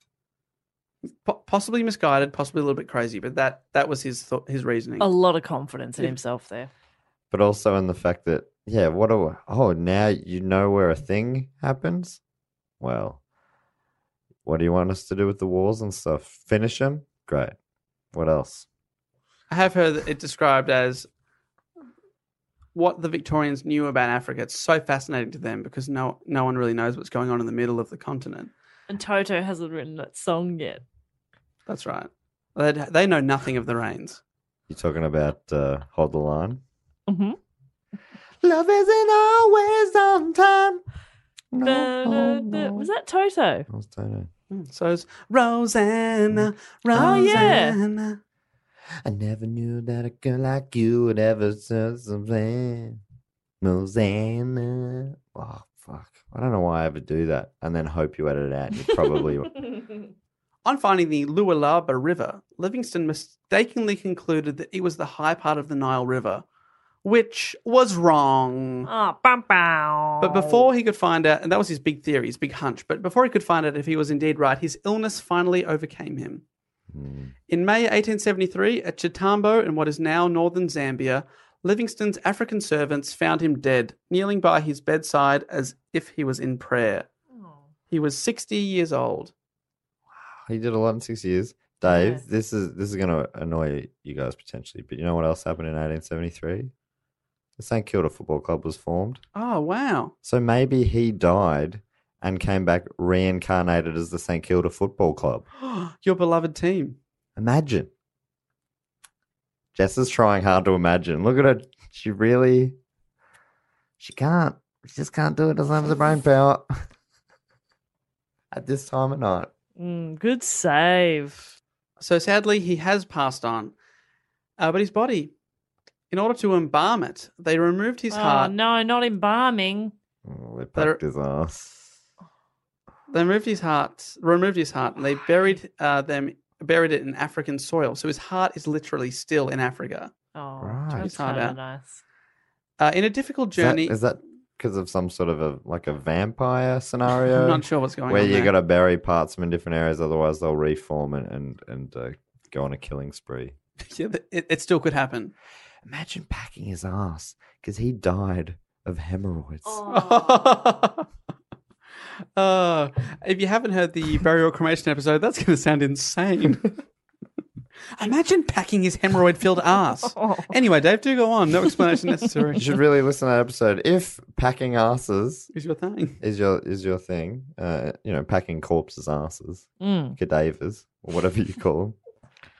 Po- possibly misguided, possibly a little bit crazy, but that, that was his th- his reasoning. A lot of confidence in Yeah. himself there. But also in the fact that, yeah, what do... Oh, now you know where a thing happens? Well, what do you want us to do with the wars and stuff? Finish them? Great. What else? I have heard it described as what the Victorians knew about Africa. It's so fascinating to them because no no one really knows what's going on in the middle of the continent. And Toto hasn't written that song yet. That's right. They they know nothing of the rains. You talking about uh, Hold the Line? Mm-hmm. Love isn't always on time. No, no. Was that Toto? That was Toto. So it's Rosanna, Oh, yeah. Rosanna. I never knew that a girl like you would ever say something. Rosanna. Oh, fuck. I don't know why I ever do that and then hope you edit it out. You probably... On finding the Lualaba River, Livingstone mistakenly concluded that it was the high part of the Nile River, which was wrong. Oh, bum, bum. But before he could find out, and that was his big theory, his big hunch, but before he could find out if he was indeed right, his illness finally overcame him. In May eighteen seventy-three, at Chitambo in what is now northern Zambia, Livingstone's African servants found him dead, kneeling by his bedside as if he was in prayer. He was sixty years old. He did a lot in six years. Dave, Yeah. this is this is going to annoy you guys potentially, but you know what else happened in eighteen seventy-three? The Saint Kilda Football Club was formed. Oh, wow. So maybe he died and came back reincarnated as the Saint Kilda Football Club. Your beloved team. Imagine. Jess is trying hard to imagine. Look at her. She really... She can't. She just can't do it. Doesn't have the brain power. At this time of night. Mm, good save. So sadly, he has passed on. Uh, but his body, in order to embalm it, they removed his oh, heart. no, not embalming. Oh, they They're- packed his ass. They removed his heart, removed his heart, and they buried uh, them, buried it in African soil. So his heart is literally still in Africa. Oh, Right. that's It's hard kind of out. nice. Uh, in a difficult Is that- journey, Is that because of some sort of a like a vampire scenario? I'm not sure what's going where on you there. got to bury parts of them in different areas, otherwise they'll reform and and, and uh, go on a killing spree. Yeah, it, it still could happen. Imagine packing his ass because he died of hemorrhoids. Oh. Uh, if you haven't heard the burial cremation episode, that's going to sound insane. Imagine packing his hemorrhoid-filled ass. Anyway, Dave, do go on. No explanation necessary. You should really listen to that episode. If packing asses Is your thing. is your is your thing, uh, you know, packing corpses' asses, Mm. cadavers, or whatever you call them,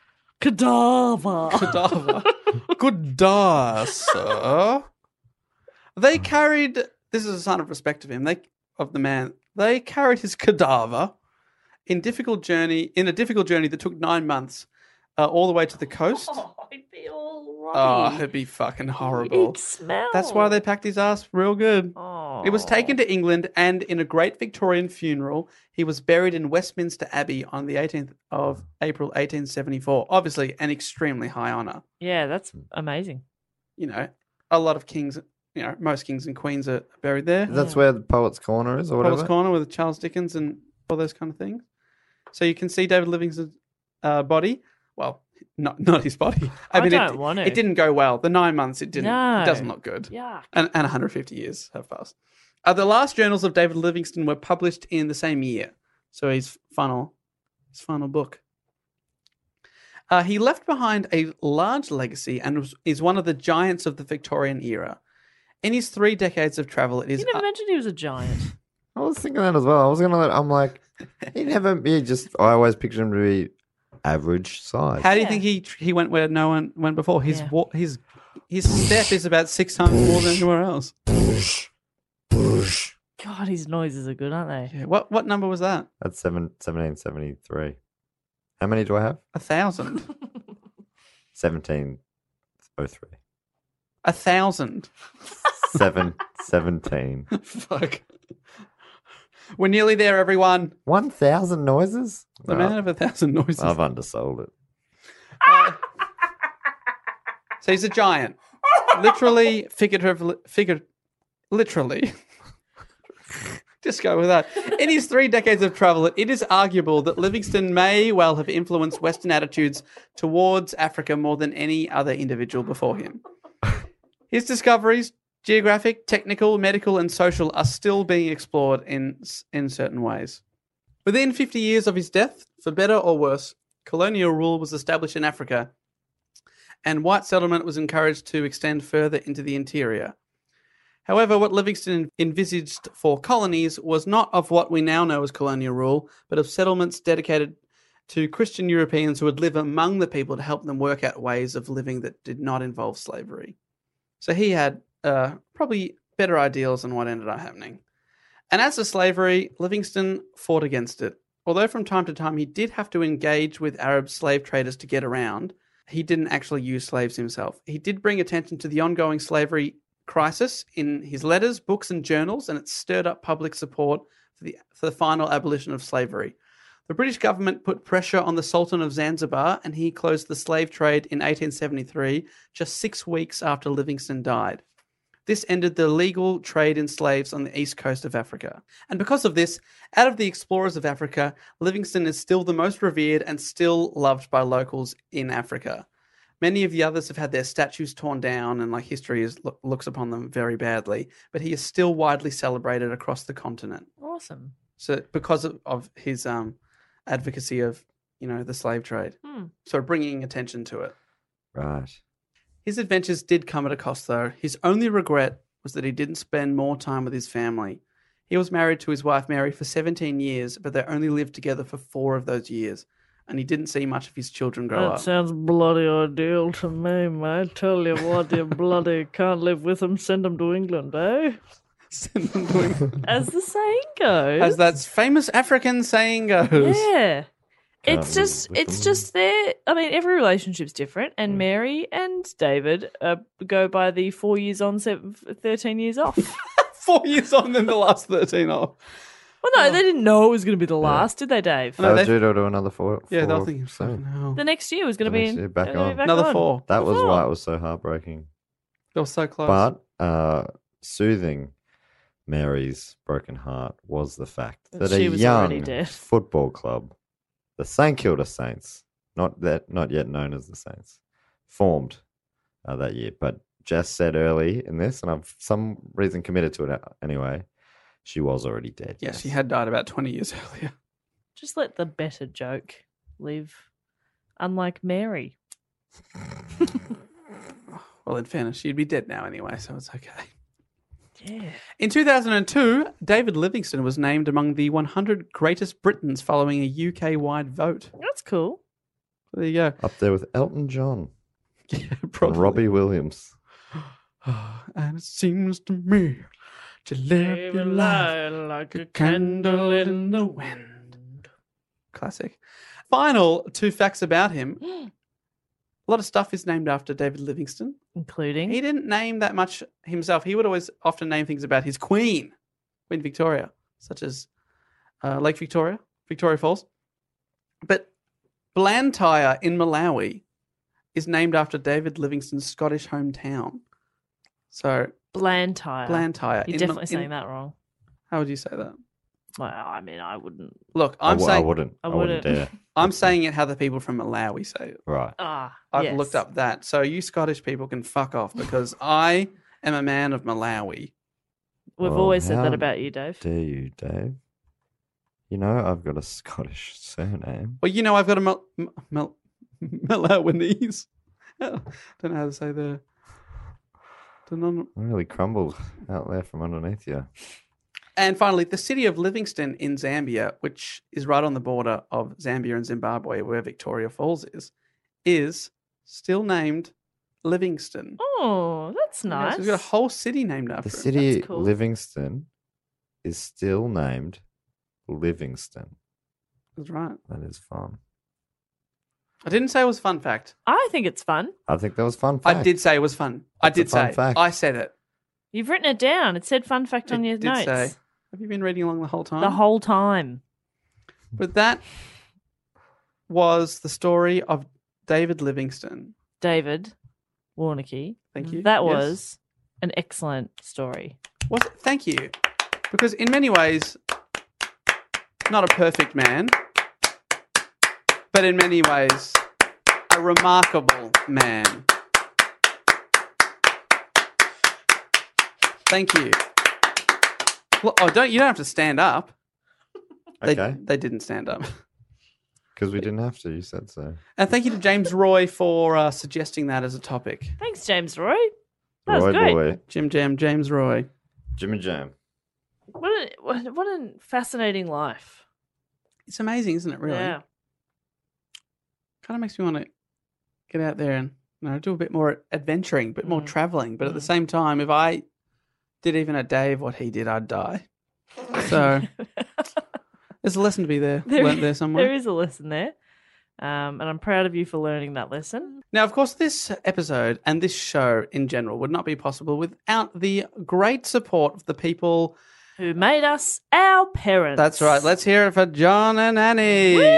Cadaver. Cadaver. Good da, sir. They carried, this is a sign of respect of him, they of the man. They carried his cadaver in difficult journey, in a difficult journey that took nine months, uh, all the way to the coast. Oh, it'd be all Oh, right. it'd be fucking horrible. It'd smell. That's why they packed his ass real good. Oh. It was taken to England, and in a great Victorian funeral, he was buried in Westminster Abbey on the eighteenth of April, eighteen seventy-four. Obviously, an extremely high honour. Yeah, that's amazing. You know, a lot of kings, you know, most kings and queens are buried there. That's where the Poets' Corner is, or whatever. Poets' Corner with Charles Dickens and all those kind of things. So you can see David Livingstone's uh, body. Well, not not his body. I, I mean, don't it, want to. it didn't go well. The nine months, it didn't. No. It doesn't look good. Yuck. And, and one hundred fifty years have passed. Uh, the last journals of David Livingstone were published in the same year. So his final, his final book. Uh, he left behind a large legacy and was, is one of the giants of the Victorian era. In his three decades of travel, it is. You never mentioned he was a giant. I was thinking that as well. I was gonna let. I'm like, he never. He just. I always pictured him to be average size. How do you Yeah. think he he went where no one went before? His Yeah. wa- his his step is about six times more than anywhere else. God, his noises are good, aren't they? Yeah. What what number was that? That's seven, seventeen seventy-three. How many do I have? A thousand. seventeen oh three. A thousand. Seven, seventeen. Fuck. We're nearly there, everyone. One thousand noises? The No, man of a thousand noises. I've undersold it. So he's a giant. Literally, figuratively, figure, literally. Just go with that. In his three decades of travel, it is arguable that Livingstone may well have influenced Western attitudes towards Africa more than any other individual before him. His discoveries, geographic, technical, medical, and social, are still being explored in, in certain ways. Within fifty years of his death, for better or worse, colonial rule was established in Africa, and white settlement was encouraged to extend further into the interior. However, what Livingstone envisaged for colonies was not of what we now know as colonial rule, but of settlements dedicated to Christian Europeans who would live among the people to help them work out ways of living that did not involve slavery. So he had uh, probably better ideals than what ended up happening. And as to slavery, Livingstone fought against it. Although from time to time he did have to engage with Arab slave traders to get around, he didn't actually use slaves himself. He did bring attention to the ongoing slavery crisis in his letters, books, and journals, and it stirred up public support for the, for the final abolition of slavery. The British government put pressure on the Sultan of Zanzibar, and he closed the slave trade in eighteen seventy-three, just six weeks after Livingstone died. This ended the legal trade in slaves on the east coast of Africa. And because of this, out of the explorers of Africa, Livingstone is still the most revered and still loved by locals in Africa. Many of the others have had their statues torn down, and like history is, look, looks upon them very badly, but he is still widely celebrated across the continent. Awesome. So because of, of his um, advocacy of, you know, the slave trade. Hmm. So bringing attention to it. Right. His adventures did come at a cost, though. His only regret was that he didn't spend more time with his family. He was married to his wife Mary for seventeen years, but they only lived together for four of those years, and he didn't see much of his children grow That up. sounds bloody ideal to me, mate. Tell you what, you bloody can't live with them, send them to England, eh? Send them to England. As the saying goes. As that famous African saying goes. Yeah. Can't It's live just, with it's them. just there. I mean, every relationship's different, and Mary and David uh, go by the four years on, seven, thirteen years off. Four years on, then the last thirteen off. Well, no, they didn't know it was going to be the last, did they, Dave? No, They were they- due to do another four. Yeah, they'll four think soon. no. The next year was going to The be next in, year, back they're gonna be on. back Another on. four. That was Four. why it was so heartbreaking. They were so close. But uh, soothing Mary's broken heart was the fact That that she a was already young dead. football club, the Saint Kilda Saints, not that, not yet known as the Saints, formed uh, that year. But Jess said early in this, and I've for some reason committed to it anyway, she was already dead. Yes, she had died about twenty years earlier. Just let the better joke live. Unlike Mary. Well, in fairness, she'd be dead now anyway, so it's okay. Yeah. In two thousand two, David Livingstone was named among the one hundred greatest Britons following a U K-wide vote. That's cool. There you go. Up there with Elton John. Yeah, And probably. Robbie Williams. And it seems to me to live your life like a candle in the wind. Classic. Final two facts about him. A lot of stuff is named after David Livingstone. Including? He didn't name that much himself. He would always often name things about his queen, Queen Victoria, such as uh, Lake Victoria, Victoria Falls. But Blantyre in Malawi is named after David Livingstone's Scottish hometown. So Blantyre. Blantyre. You're in definitely Mal- saying in- that wrong. How would you say that? Well, I mean, I wouldn't. Look, I I'm w- I saying wouldn't. I I wouldn't wouldn't. dare. I'm saying it how the people from Malawi say it. Right. Ah, I've yes. looked up that. So you Scottish people can fuck off because I am a man of Malawi. We've Well, always said how that about you, Dave. Dare you, Dave? You know I've got a Scottish surname. Well, you know, I've got a Mal- Mal- Malawinese. Don't know how to say the. the non- I really crumbled out there from underneath you. And finally, the city of Livingstone in Zambia, which is right on the border of Zambia and Zimbabwe, where Victoria Falls is, is still named Livingstone. Oh, that's Yeah, nice. so we've got a whole city named after The it. city That's cool. Livingston is still named Livingston. That's right. That is fun. I didn't say it was a fun fact. I think it's fun. I think that was fun fact. I did say it was fun. I That's a did fun say. fact. I said it. You've written it down. It said fun fact on It your did notes. say. Have you been reading along the whole time? The whole time. But that was the story of David Livingstone. David Warnicky. Thank you. That Yes. was an excellent story. Was it? Thank you. Because in many ways, not a perfect man, but in many ways, a remarkable man. Thank you. Well, oh, don't you don't have to stand up. They, Okay. they didn't stand up. Because we didn't have to. You said so. And thank you to James Roy for uh, suggesting that as a topic. Thanks, James Roy. That was Roy great. boy. Jim Jam, James Roy. Jimmy Jam. What a, what what a fascinating life. It's amazing, isn't it, really? Yeah. Kind of makes me want to get out there and you know, do a bit more adventuring, a bit more Mm. traveling. But at the same time, if I did even a day of what he did, I'd die. So there's a lesson to be there, There- learnt there somewhere. There is a lesson there. Um, and I'm proud of you for learning that lesson. Now, of course, this episode and this show in general would not be possible without the great support of the people. Who made us our parents. That's right. Let's hear it for John and Annie. Woo!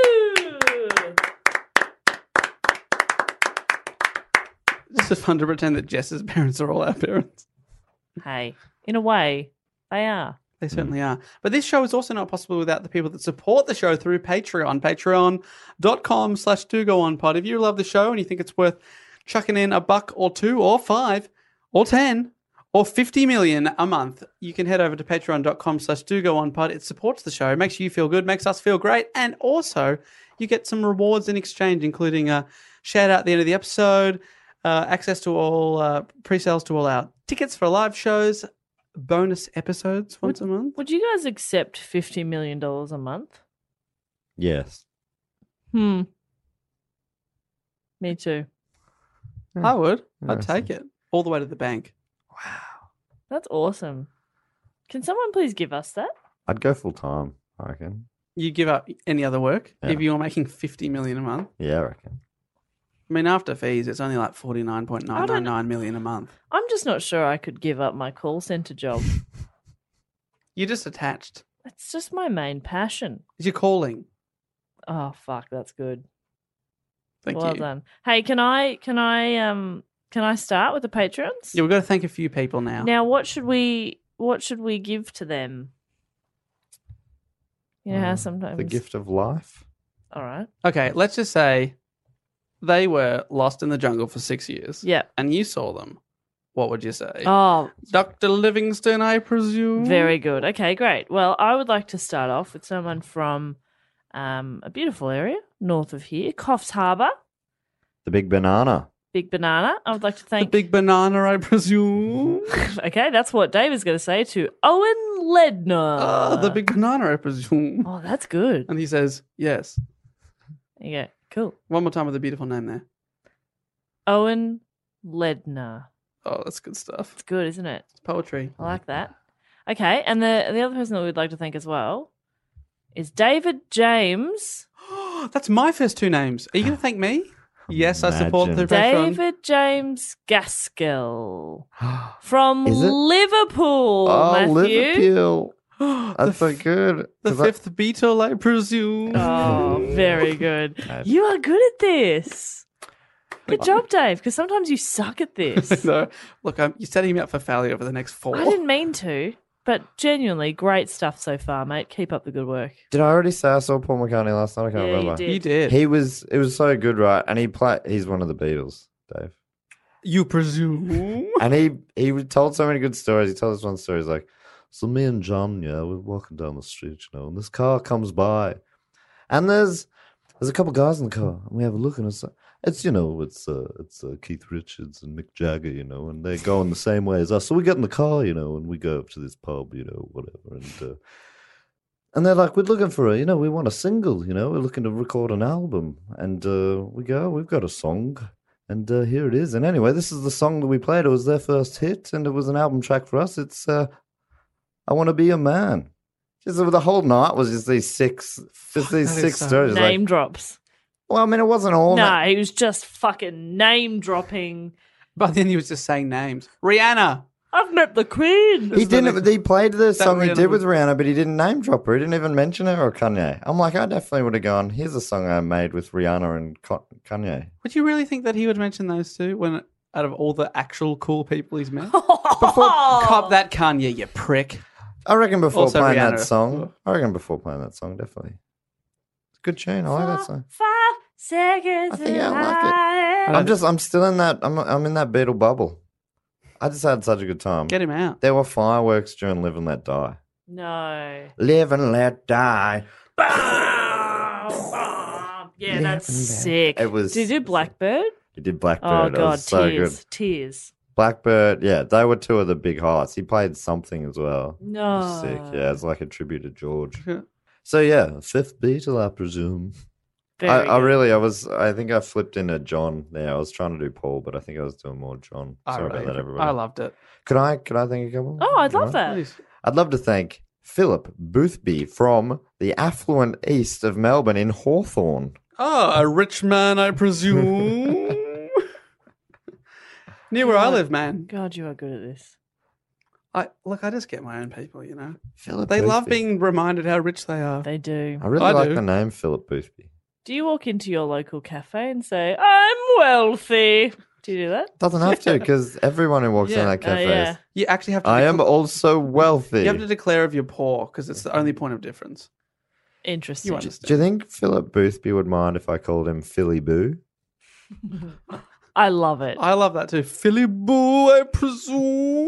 It's just fun to pretend that Jess's parents are all our parents. Hey, in a way, they are. They certainly are. But this show is also not possible without the people that support the show through Patreon. Patreon.com slash do go on pod. If you love the show and you think it's worth chucking in a buck or two or five or ten or fifty million a month, you can head over to patreon.com slash do go on pod. It supports the show. It makes you feel good, makes us feel great. And also you get some rewards in exchange, including a shout out at the end of the episode, uh, access to all uh, pre-sales to all our tickets for live shows, bonus episodes once a month. Would you guys accept fifty million dollars a month? Yes. Hmm. Me too. I would. Yeah, I'd take it all the way to the bank. That's awesome. Can someone please give us that? I'd go full time, I reckon. You give up any other work Yeah. if you're making fifty million a month. Yeah, I reckon. I mean, after fees, it's only like forty-nine point nine nine nine million a month. I'm just not sure I could give up my call center job. You're just attached. It's just my main passion. It's your calling. Oh fuck, that's good. Thank well you. done. Hey, can I can I um can I start with the patrons? Yeah, we've got to thank a few people now. Now, what should we what should we give to them? You know how Uh, sometimes The gift of life. All right. Okay, let's just say they were lost in the jungle for six years. Yeah. And you saw them. What would you say? Oh, Doctor Livingstone, I presume? very good. Okay, great. Well, I would like to start off with someone from um, a beautiful area north of here, Coffs Harbour, The big banana. Big Banana. I would like to The thank. big banana, I presume. Okay, that's what Dave is going to say to Owen Ledner. Oh, the big banana, I presume. Oh, that's good. And he says, yes. There you go. Cool. One more time with a beautiful name there. Owen Ledner. Oh, that's good stuff. It's good, isn't it? It's poetry. I like that. Okay, and the the other person that we'd like to thank as well is David James. That's my first two names. Are you going to thank me? Yes, I support the Imagine. Patreon. David James Gaskell from Is it? Liverpool, Oh, Matthew. Liverpool. The That's so good. The 'Cause I- fifth Beatle, I presume. Oh, very good. Nice. You are good at this. Good job, Dave, because sometimes you suck at this. No, look, I'm, you're setting me up for failure over the next four. I didn't mean to, but genuinely great stuff so far, mate. Keep up the good work. Did I already say I saw Paul McCartney last night? I can't Yeah, you remember. did. You did. He was. It was so good, right? And he played. He's one of the Beatles, Dave. You presume? And he he told so many good stories. He told us one story. He's like, so me and John, yeah, we're walking down the street, you know, and this car comes by, and there's there's a couple guys in the car, and we have a look, and it's it's you know it's uh, it's uh, Keith Richards and Mick Jagger, you know, and they're going the same way as us. So we get in the car, you know, and we go up to this pub, you know, whatever, and uh, and they're like, we're looking for a, you know, we want a single, you know, we're looking to record an album, and uh, we go, we've got a song. And uh, here it is. And anyway, this is the song that we played. It was their first hit, and it was an album track for us. It's uh, I Want to Be a Man. Just the whole night was just these six, just these that is six so- stories. Name Like, drops. well, I mean, it wasn't all. No, that- he was just fucking name dropping. But then he was just saying names. Rihanna. I've met the Queen. He didn't. He played the song he Rihanna did with was- Rihanna, but he didn't name drop her. He didn't even mention her or Kanye. I'm like, I definitely would have gone. Here's a song I made with Rihanna and Ka- Kanye. Would you really think that he would mention those two when, out of all the actual cool people he's met? Before Cop that Kanye, you prick. I reckon before Also playing that Rihanna. song. I reckon before playing that song, definitely. It's a good tune. I like that song. Five seconds. I think I like it. higher. I'm just, I'm still in that, I'm, I'm in that Beatle bubble. I just had such a good time. Get him out. There were fireworks during Live and Let Die. No. Live and Let Die. Yeah, that's sick. It was- Did you do Blackbird? He did Blackbird. Oh It god, was so tears, good. tears. Blackbird, yeah, they were two of the big highlights. He played Something as well. No. Sick, yeah, it's like a tribute to George. Yeah. So yeah, fifth Beatle, I presume. Very I, I good. really, I was, I think I flipped into John there. I was trying to do Paul, but I think I was doing more John. I, Sorry really, about that, everybody. I loved it. Could I, could I thank a couple? Oh, I'd love Right. that. Please. I'd love to thank Philip Boothby from the affluent east of Melbourne in Hawthorne. Oh, a rich man, I presume. Near where I live, man. God, you are good at this. I look. I just get my own people. You know, Philip they love Boothby. being reminded how rich they are. They do. I really I like do. the name Philip Boothby. Do you walk into your local cafe and say, I'm wealthy? Do you do that? Doesn't have to, because everyone who walks Yeah. in that Oh, cafe yeah. is, You actually have to. I am decla- also wealthy. You have to declare if you're poor because it's the only point of difference. Interesting. You Do understand? you think Philip Boothby would mind if I called him Philly Boo? I love it. I love that too. Philly Boo, I presume.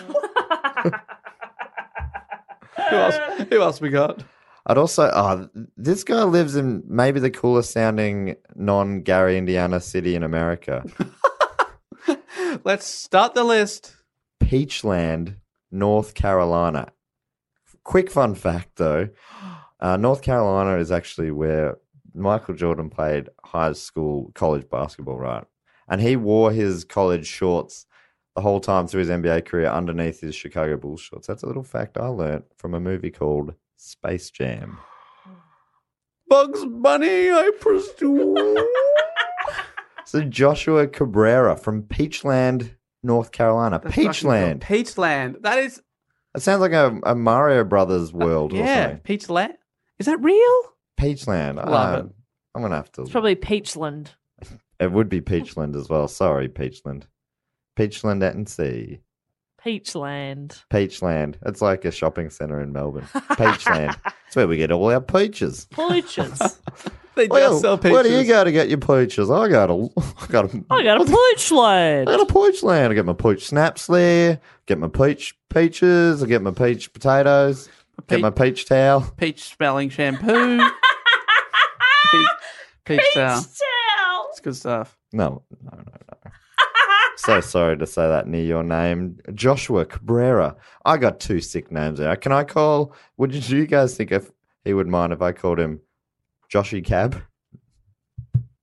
Who else? Who else we got? I'd also, oh, this guy lives in maybe the coolest sounding non Gary, Indiana city in America. Let's start the list. Peachland, North Carolina. Quick fun fact though, uh, North Carolina is actually where Michael Jordan played high school, college basketball, right? And he wore his college shorts the whole time through his N B A career underneath his Chicago Bulls shorts. That's a little fact I learnt from a movie called Space Jam. Bugs Bunny, I presume. So Joshua Cabrera from Peachland, North Carolina. That's fucking Peachland. cool. Peachland. That is. It sounds like a, a Mario Brothers world or Yeah, something. Peachland. Is that real? Peachland. Love Uh, it. I'm going to have to. It's probably Peachland. It would be Peachland as well. Sorry, Peachland. Peachland at and sea. Peachland. Peachland. It's like a shopping centre in Melbourne. Peachland. It's where we get all our peaches. Peaches. They just Well, sell peaches. where do you go to get your peaches? I got a, I got a, I got a Peachland. I got a peachland. I get my peach snaps there. Get my peach peaches. I get my peach potatoes. Get Peach- my peach towel. Peach smelling shampoo. peach, peach towel. Towel. It's good stuff. No, no, no, no. So sorry to say that near your name, Joshua Cabrera. I got two sick names there. Can I call? Would you, you guys think if he would mind if I called him Joshy Cab?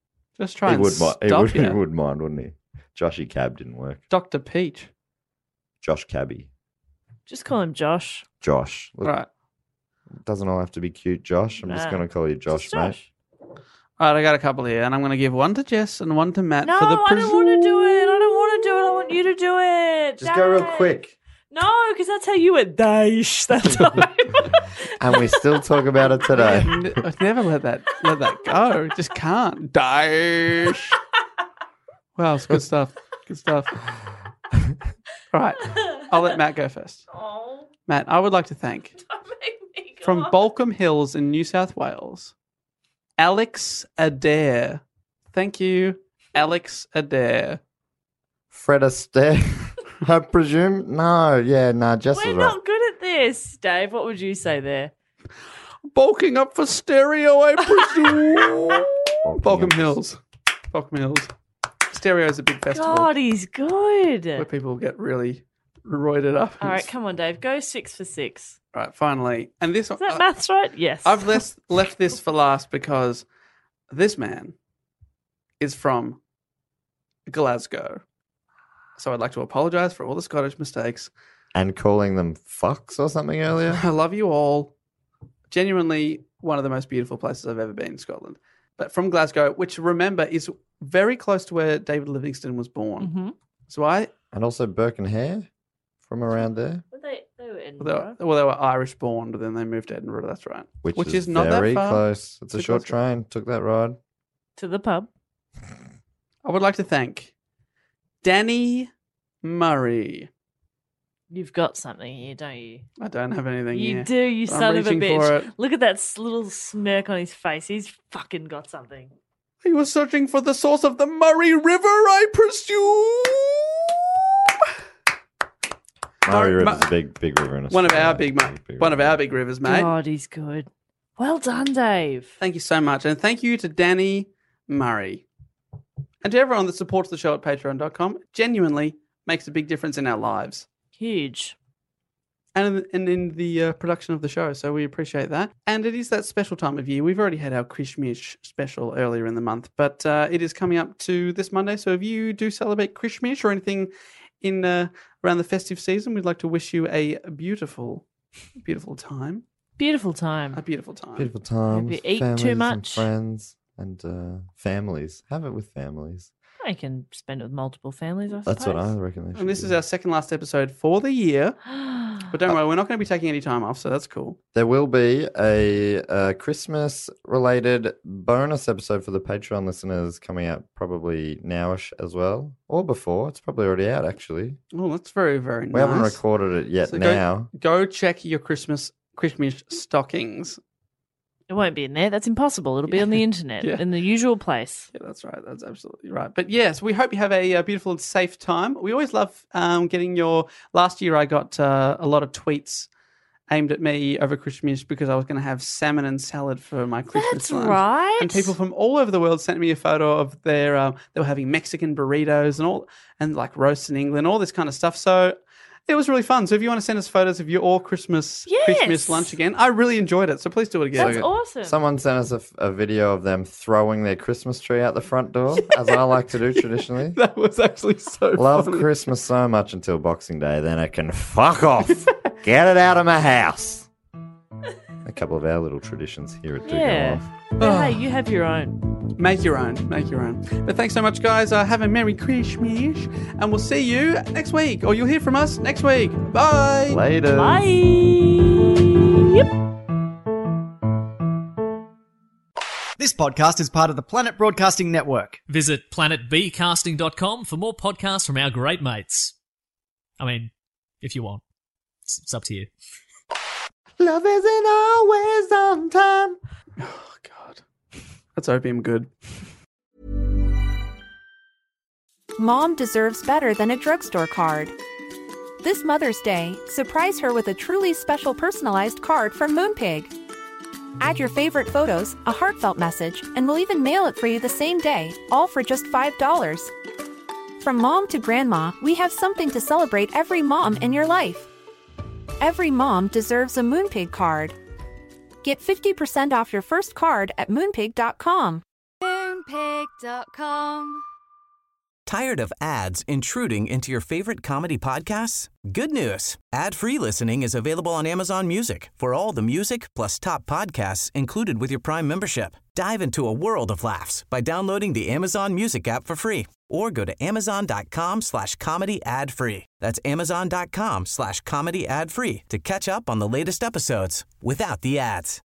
Just try he and would, mi- he, stop would, he you. would mind, wouldn't he? Joshy Cab didn't work. Doctor Peach. Josh Cabby. Just call him Josh. Josh. Look, Right. it doesn't all have to be cute, Josh. I'm just Nah. going to call you Josh, Just mate. Josh. All right, I got a couple here, and I'm going to give one to Jess and one to Matt No, for the I don't want to do it. I don't want to do it. I want you to do it. Just go real Dad. quick. No, because that's how you went Daesh that time. And we still talk about it today. N- I've never let that let that go. Just can't. Daesh. Wow, it's good stuff. Good stuff. Right, I'll let Matt go first. Oh, Matt, I would like to thank don't make me go from on. Balcombe Hills in New South Wales, Alex Adair. Thank you, Alex Adair. Fred Astaire, I presume? No, yeah, no, Jess We're was right. not good at this, Dave. What would you say there? Bulking up for stereo, I presume. Balcombe up. Hills. Balcombe Hills. Stereo is a big festival God, he's good. where people get really roided up. All right, come on, Dave. Go six for six. All right, finally. And this Is that uh, maths right? Yes. I've left, left this for last because this man is from Glasgow. So I'd like to apologise for all the Scottish mistakes. And calling them fucks or something earlier. I love you all. Genuinely one of the most beautiful places I've ever been in Scotland. But from Glasgow, which remember is very close to where David Livingstone was born. Mm-hmm. So I, And also Birkenhair from around there. Well, they, they were well they, Edinburgh. were, well, they were Irish born, but then they moved to Edinburgh. That's right. Which, Which is, is not very that far. close. It's a to short Glasgow. train. Took that ride. To the pub. I would like to thank Danny Murray. You've got something here, don't you? I don't have anything You here. do, you but I'm son of a reaching for bitch. it. Look at that s- little smirk on his face. He's fucking got something. He was searching for the source of the Murray River, I presume. Murray Mur- River's Mu- a big, big river in One of Australia. our big, mu- big one of river. our big rivers, mate. God, he's good. Well done, Dave. Thank you so much, and thank you to Danny Murray, and to everyone that supports the show at patreon dot com. Genuinely makes a big difference in our lives Huge. and in, and in the uh, production of the show. So we appreciate that. And it is that special time of year. We've already had our Christmas special earlier in the month, but uh, it is coming up to this Monday. So if you do celebrate Christmas or anything in uh, around the festive season, we'd like to wish you a beautiful, beautiful time. Beautiful time. A beautiful time. Beautiful times. If you eat too families and much. friends and uh, families. Have it with families. I can spend it with multiple families, I That's what I suppose. reckon. They should And this do. is our second last episode for the year. But don't worry, we're not going to be taking any time off, so that's cool. There will be a, a Christmas-related bonus episode for the Patreon listeners coming out probably nowish as well, or before. It's probably already out, actually. Oh, that's very, very nice. We haven't recorded it yet So go- now. Go check your Christmas Christmas stockings. It won't be in there. That's impossible. It'll be on the internet, Yeah. in the usual place. Yeah, that's right. That's absolutely right. But yes, we hope you have a, uh beautiful and safe time. We always love um, getting your. Last year, I got uh, a lot of tweets aimed at me over Christmas because I was going to have salmon and salad for my Christmas That's lunch. right. And people from all over the world sent me a photo of their. Um, they were having Mexican burritos and all, and like roasts in England, all this kind of stuff. So. It was really fun. So if you want to send us photos of your all Christmas Yes. Christmas lunch again, I really enjoyed it. So please do it again. That's awesome. Someone sent us a, f- a video of them throwing their Christmas tree out the front door, as I like to do traditionally. That was actually so Love funny. Christmas so much until Boxing Day, then it can fuck off. Get it out of my house. A couple of our little traditions here at Do Go Yeah. Off. But hey, you have your own. Make your own. Make your own. But thanks so much, guys. Uh, have a Merry Christmas. And we'll see you next week. Or you'll hear from us next week. Bye. Later. Bye. Yep. This podcast is part of the Planet Broadcasting Network. Visit planet b casting dot com for more podcasts from our great mates. I mean, if you want. It's, it's up to you. Love isn't always on time. Oh, God. That's opium good. Mom deserves better than a drugstore card. This Mother's Day, surprise her with a truly special personalized card from Moonpig. Add your favorite photos, a heartfelt message, and we'll even mail it for you the same day, all for just five dollars. From mom to grandma, we have something to celebrate every mom in your life. Every mom deserves a Moonpig card. Get fifty percent off your first card at moonpig dot com. Moonpig. moonpig dot com. Tired of ads intruding into your favorite comedy podcasts? Good news. Ad-free listening is available on Amazon Music for all the music plus top podcasts included with your Prime membership. Dive into a world of laughs by downloading the Amazon Music app for free or go to amazon.com slash comedy ad free. That's amazon.com slash comedy ad free to catch up on the latest episodes without the ads.